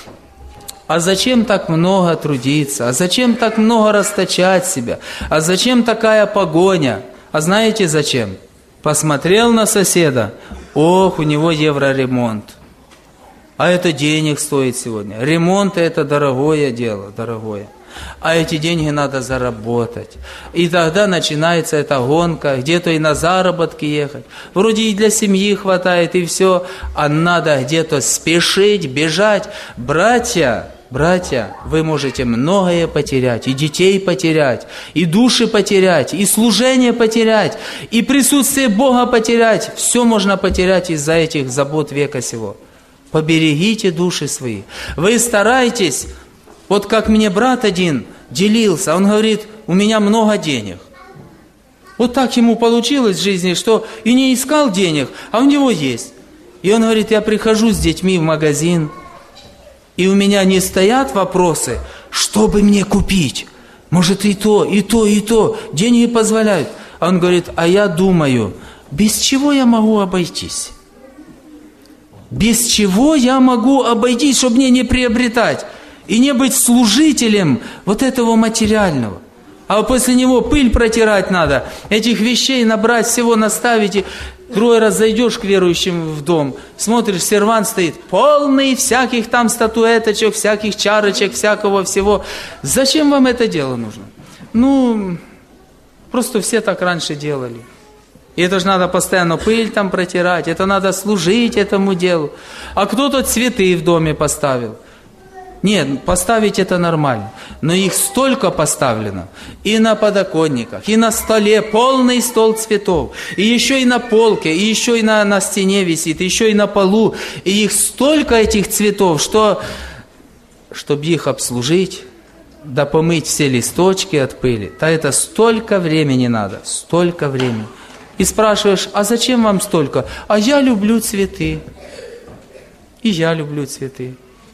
А зачем так много трудиться? А зачем так много расточать себя? А зачем такая погоня? А знаете зачем? Посмотрел на соседа, ох, у него евроремонт. А это денег стоит сегодня. Ремонт – это дорогое дело, дорогое. А эти деньги надо заработать. И тогда начинается эта гонка, где-то и на заработки ехать. Вроде и для семьи хватает, и все. А надо где-то спешить, бежать. Братья, вы можете многое потерять. И детей потерять, и души потерять, и служение потерять, и присутствие Бога потерять. Все можно потерять из-за этих забот века сего. Поберегите души свои. Вы старайтесь. Вот как мне брат один делился, он говорит, у меня много денег. Вот так ему получилось в жизни, что и не искал денег, а у него есть. И он говорит, я прихожу с детьми в магазин, и у меня не стоят вопросы, что бы мне купить. Может и то, и то, и то. Деньги позволяют. А он говорит, а я думаю, без чего я могу обойтись? Без чего я могу обойтись, чтобы мне не приобретать и не быть служителем вот этого материального? А после него пыль протирать надо, этих вещей набрать, всего наставить. И другой раз зайдешь к верующим в дом, смотришь, сервант стоит, полный всяких там статуэточек, всяких чарочек, всякого всего. Зачем вам это дело нужно? Ну, просто все так раньше делали. И это же надо постоянно пыль там протирать, это надо служить этому делу. А кто-то цветы в доме поставил. Нет, поставить это нормально, но их столько поставлено, и на подоконниках, и на столе, полный стол цветов, и еще и на полке, и еще и на стене висит, и еще и на полу, и их столько этих цветов, что, чтобы их обслужить, да помыть все листочки от пыли, да это столько времени надо, столько времени. И спрашиваешь, а зачем вам столько? А я люблю цветы, и я люблю цветы.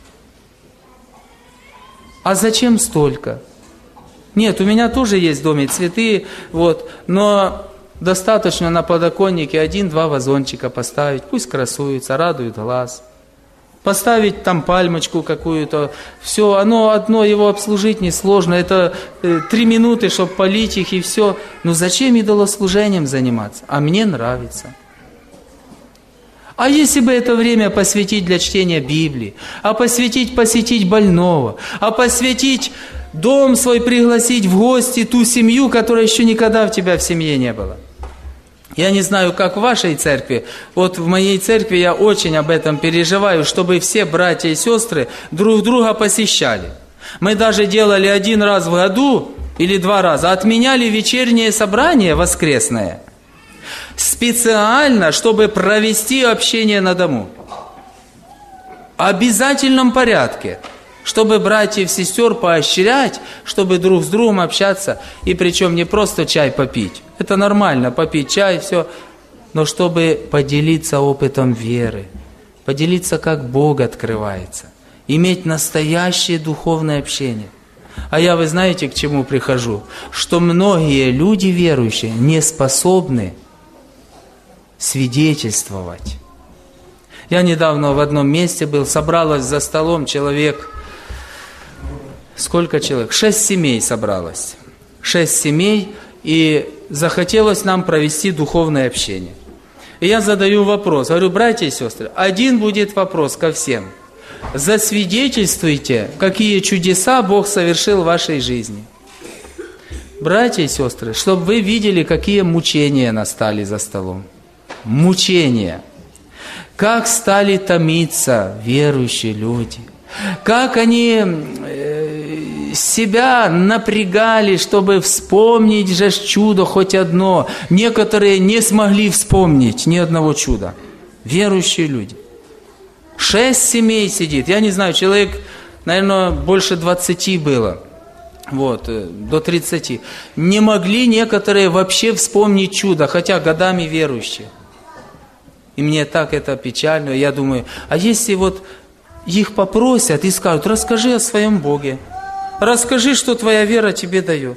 А зачем столько? Нет, у меня тоже есть в доме цветы, вот, но достаточно на подоконнике 1-2 вазончика поставить, пусть красуются, радуют глаз. Поставить там пальмочку какую-то, все, оно одно, его обслужить несложно, это 3 минуты, чтобы полить их и все. Но зачем идолослужением заниматься? А мне нравится. А если бы это время посвятить для чтения Библии, а посетить больного, а посвятить дом свой, пригласить в гости ту семью, которая еще никогда у тебя в семье не была. Я не знаю, как в вашей церкви, вот в моей церкви я очень об этом переживаю, чтобы все братья и сестры друг друга посещали. Мы даже делали 1 раз в году или 2 раза, отменяли вечернее собрание воскресное. Специально, чтобы провести общение на дому. В обязательном порядке. Чтобы братьев и сестер поощрять, чтобы друг с другом общаться. И причем не просто чай попить. Это нормально, попить чай, все. Но чтобы поделиться опытом веры. Поделиться, как Бог открывается. Иметь настоящее духовное общение. А я, вы знаете, к чему прихожу? Что многие люди верующие не способны свидетельствовать. Я недавно в одном месте был, собралось за столом человек, сколько человек? 6 семей собралось. 6 семей, и захотелось нам провести духовное общение. И я задаю вопрос, говорю, братья и сестры, один будет вопрос ко всем. Засвидетельствуйте, какие чудеса Бог совершил в вашей жизни. Братья и сестры, чтобы вы видели, какие мучения настали за столом. Мучения. Как стали томиться верующие люди. Как они себя напрягали, чтобы вспомнить же чудо хоть одно. Некоторые не смогли вспомнить ни одного чуда. Верующие люди. 6 семей сидит. Я не знаю, человек, наверное, больше 20 было. Вот, до 30. Не могли некоторые вообще вспомнить чудо, хотя годами верующие. И мне так это печально. Я думаю, а если вот их попросят и скажут, расскажи о своем Боге. Расскажи, что твоя вера тебе дает.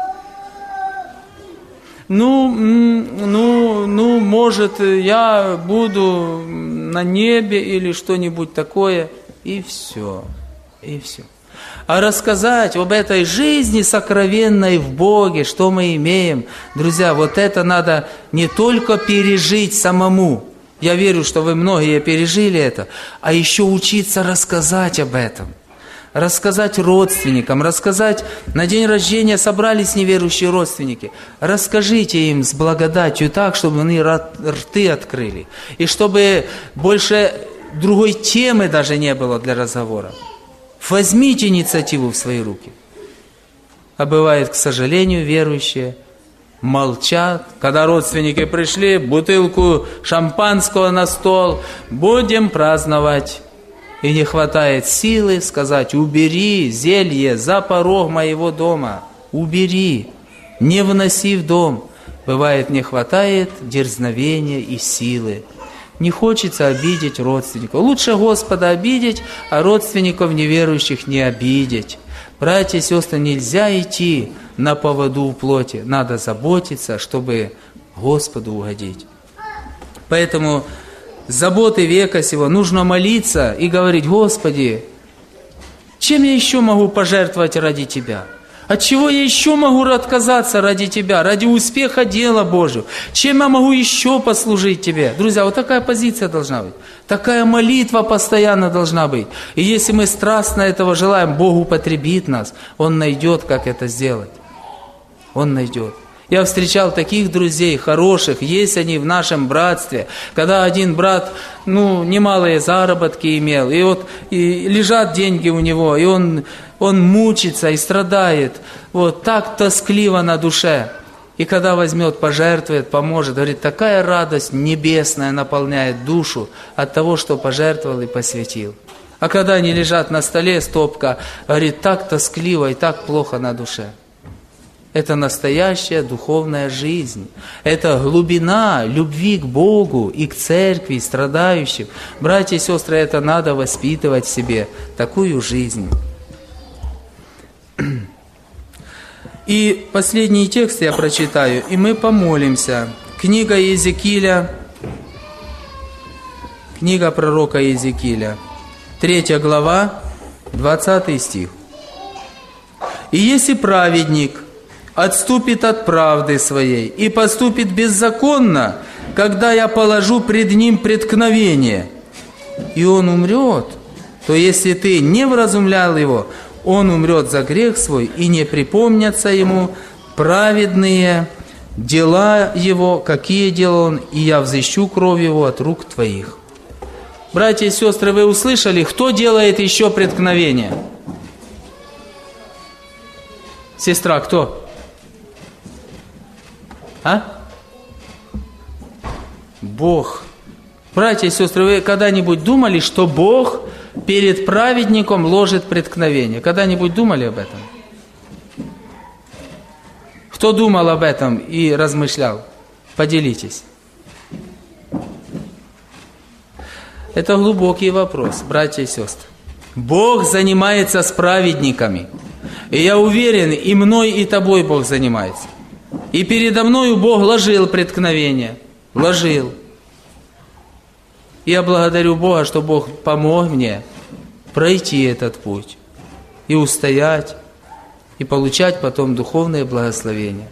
Может, я буду на небе или что-нибудь такое. И все. И все. А рассказать об этой жизни сокровенной в Боге, что мы имеем. Друзья, вот это надо не только пережить самому. Я верю, что вы многие пережили это, а еще учиться рассказать об этом. Рассказать родственникам, рассказать, на день рождения собрались неверующие родственники. Расскажите им с благодатью так, чтобы они рты открыли. И чтобы больше другой темы даже не было для разговора. Возьмите инициативу в свои руки. А бывает, к сожалению, верующие молчат. Когда родственники пришли, бутылку шампанского на стол, будем праздновать. И не хватает силы сказать, убери зелье за порог моего дома. Убери, не вноси в дом. Бывает, не хватает дерзновения и силы. Не хочется обидеть родственников. Лучше Господа обидеть, а родственников неверующих не обидеть. Братья и сестры, нельзя идти на поводу в плоти. Надо заботиться, чтобы Господу угодить. Поэтому заботы века сего нужно молиться и говорить: Господи, чем я еще могу пожертвовать ради Тебя? От чего я еще могу отказаться ради Тебя, ради успеха дела Божьего? Чем я могу еще послужить Тебе? Друзья, вот такая позиция должна быть. Такая молитва постоянно должна быть. И если мы страстно этого желаем, Бог употребит нас. Он найдет, как это сделать. Он найдет. Я встречал таких друзей хороших, есть они в нашем братстве, когда один брат, немалые заработки имел, и лежат деньги у него, и он мучится и страдает, так тоскливо на душе. И когда возьмет, пожертвует, поможет, говорит, такая радость небесная наполняет душу от того, что пожертвовал и посвятил. А когда они лежат на столе, стопка, говорит, так тоскливо и так плохо на душе. Это настоящая духовная жизнь. Это глубина любви к Богу и к церкви, страдающим. Братья и сестры, это надо воспитывать в себе, такую жизнь. И последний текст я прочитаю, и мы помолимся. Книга Иезекииля, книга пророка Иезекииля, 3 глава, 20 стих. «И если праведник отступит от правды своей и поступит беззаконно, когда я положу пред ним преткновение, и он умрет, то если ты не вразумлял его, он умрет за грех свой, и не припомнятся ему праведные дела его, какие делал он, и я взыщу кровь его от рук твоих». Братья и сестры, вы услышали, кто делает еще преткновение? Сестра, кто? Бог. Братья и сестры, вы когда-нибудь думали, что Бог перед праведником ложит преткновение? Когда-нибудь думали об этом? Кто думал об этом и размышлял? Поделитесь. Это глубокий вопрос, братья и сестры. Бог занимается с праведниками. И я уверен, и мной, и тобой Бог занимается. И передо мною Бог ложил преткновение. Ложил. Я благодарю Бога, что Бог помог мне пройти этот путь. И устоять, и получать потом духовное благословение.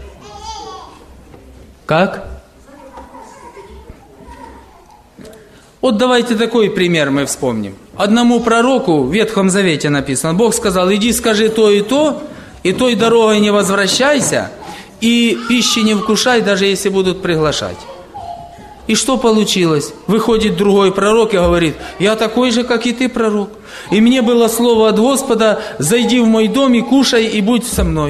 Как? Вот давайте такой пример мы вспомним. Одному пророку в Ветхом Завете написано, Бог сказал, иди скажи то, и той дорогой не возвращайся, и пищи не вкушай, даже если будут приглашать. И что получилось? Выходит другой пророк и говорит, я такой же, как и ты, пророк. И мне было слово от Господа, зайди в мой дом и кушай, и будь со мной.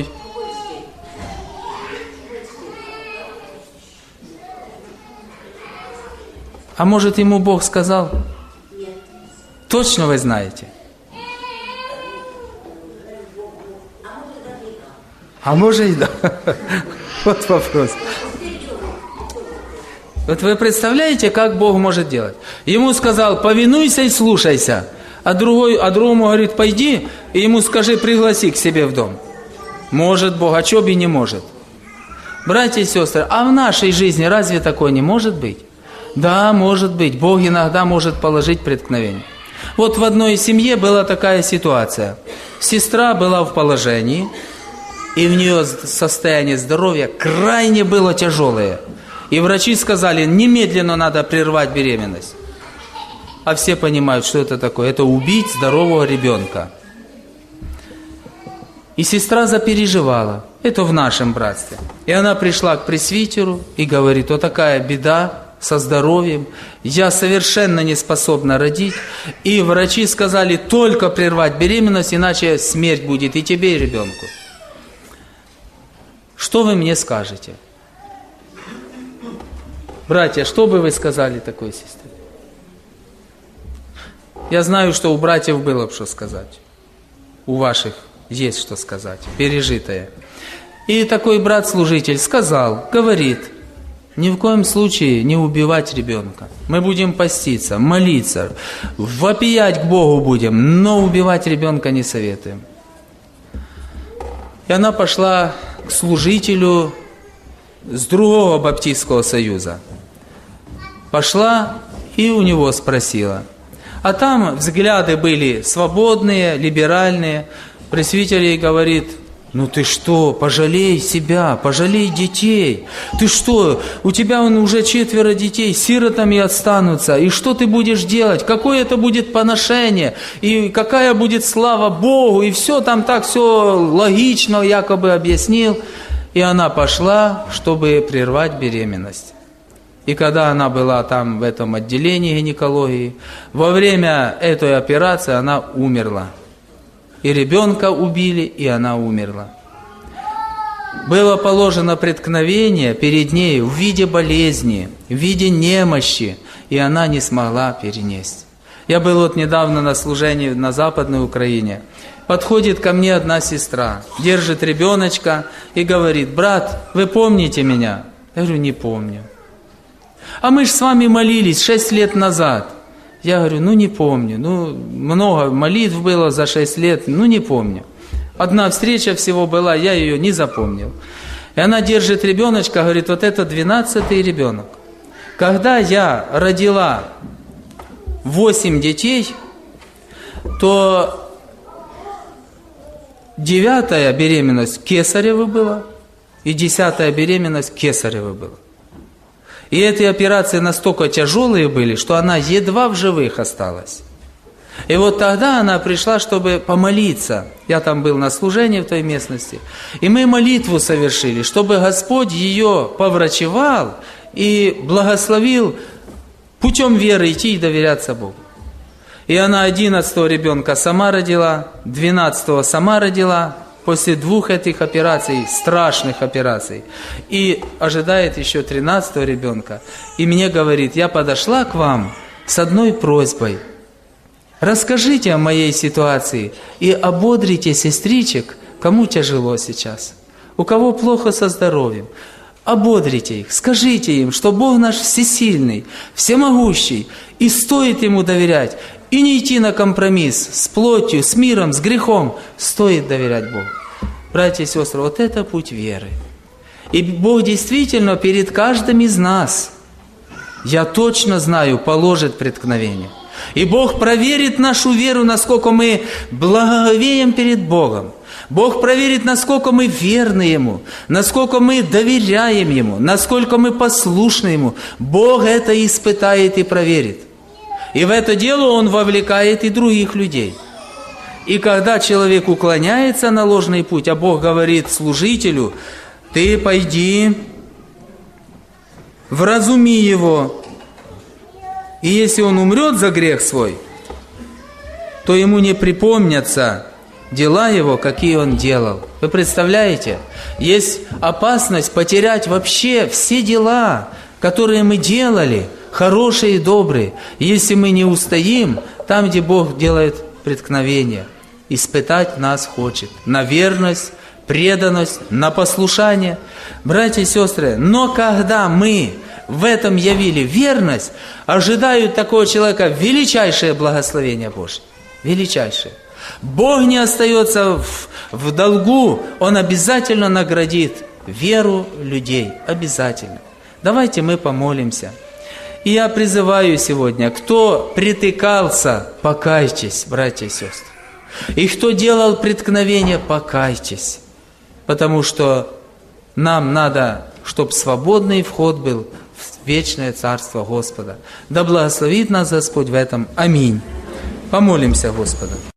А может, ему Бог сказал? Точно вы знаете? А может и да. Вот вопрос. Вот вы представляете, как Бог может делать? Ему сказал, повинуйся и слушайся. А другому говорит, пойди, и ему скажи, пригласи к себе в дом. Может Бог, а чё бы и не может? Братья и сестры, а в нашей жизни разве такое не может быть? Да, может быть. Бог иногда может положить преткновение. Вот в одной семье была такая ситуация. Сестра была в положении, и у нее состояние здоровья крайне было тяжелое. И врачи сказали, немедленно надо прервать беременность. А все понимают, что это такое. Это убить здорового ребенка. И сестра запереживала. Это в нашем братстве. И она пришла к пресвитеру и говорит, вот такая беда со здоровьем, я совершенно не способна родить. И врачи сказали, только прервать беременность, иначе смерть будет и тебе, и ребенку. Что вы мне скажете? Братья, что бы вы сказали такой сестре? Я знаю, что у братьев было бы что сказать. У ваших есть что сказать, пережитое. И такой брат-служитель сказал, говорит: ни в коем случае не убивать ребенка. Мы будем поститься, молиться, вопиять к Богу будем, но убивать ребенка не советуем. И она пошла к служителю с другого баптистского союза. Пошла и у него спросила. А там взгляды были свободные, либеральные. Пресвитер ей говорит: ну ты что, пожалей себя, пожалей детей. Ты что, у тебя уже 4 детей, сиротами останутся. И что ты будешь делать? Какое это будет поношение? И какая будет слава Богу? И все там так, все логично якобы объяснил. И она пошла, чтобы прервать беременность. И когда она была там в этом отделении гинекологии, во время этой операции она умерла. И ребенка убили, и она умерла. Было положено преткновение перед ней в виде болезни, в виде немощи, и она не смогла перенести. Я был вот недавно на служении на Западной Украине. Подходит ко мне одна сестра, держит ребеночка и говорит: брат, вы помните меня? Я говорю: не помню. А мы же с вами молились 6 лет назад. Я говорю: ну не помню, много молитв было за 6 лет, не помню. Одна встреча всего была, я ее не запомнил. И она держит ребеночка, говорит: вот это 12-й ребенок. Когда я родила 8 детей, то 9-я беременность кесарева была, и 10-я беременность кесарева была. И эти операции настолько тяжелые были, что она едва в живых осталась. И вот тогда она пришла, чтобы помолиться. Я там был на служении в той местности. И мы молитву совершили, чтобы Господь ее поврачевал и благословил путем веры идти и доверяться Богу. И она 11-го ребенка сама родила, 12-го сама родила, после 2 этих операций, страшных операций, и ожидает еще 13-го ребенка. И мне говорит: я подошла к вам с одной просьбой. Расскажите о моей ситуации и ободрите сестричек, кому тяжело сейчас, у кого плохо со здоровьем. Ободрите их, скажите им, что Бог наш всесильный, всемогущий, и стоит Ему доверять, и не идти на компромисс с плотью, с миром, с грехом. Стоит доверять Богу. Братья и сестры, вот это путь веры. И Бог действительно перед каждым из нас, я точно знаю, положит преткновение. И Бог проверит нашу веру, насколько мы благоговеем перед Богом. Бог проверит, насколько мы верны Ему, насколько мы доверяем Ему, насколько мы послушны Ему. Бог это испытает и проверит. И в это дело Он вовлекает и других людей. И когда человек уклоняется на ложный путь, а Бог говорит служителю: ты пойди, вразуми его, и если он умрет за грех свой, то ему не припомнятся дела его, какие он делал. Вы представляете? Есть опасность потерять вообще все дела, которые мы делали, хорошие и добрые, если мы не устоим там, где Бог делает преткновение. Испытать нас хочет на верность, преданность, на послушание. Братья и сестры, но когда мы в этом явили верность, ожидают такого человека величайшее благословение Божье. Величайшее. Бог не остается в долгу, Он обязательно наградит веру людей. Обязательно. Давайте мы помолимся. И я призываю сегодня, кто притыкался, покайтесь, братья и сестры. И кто делал преткновение, покайтесь. Потому что нам надо, чтобы свободный вход был в вечное Царство Господа. Да благословит нас Господь в этом. Аминь. Помолимся Господу.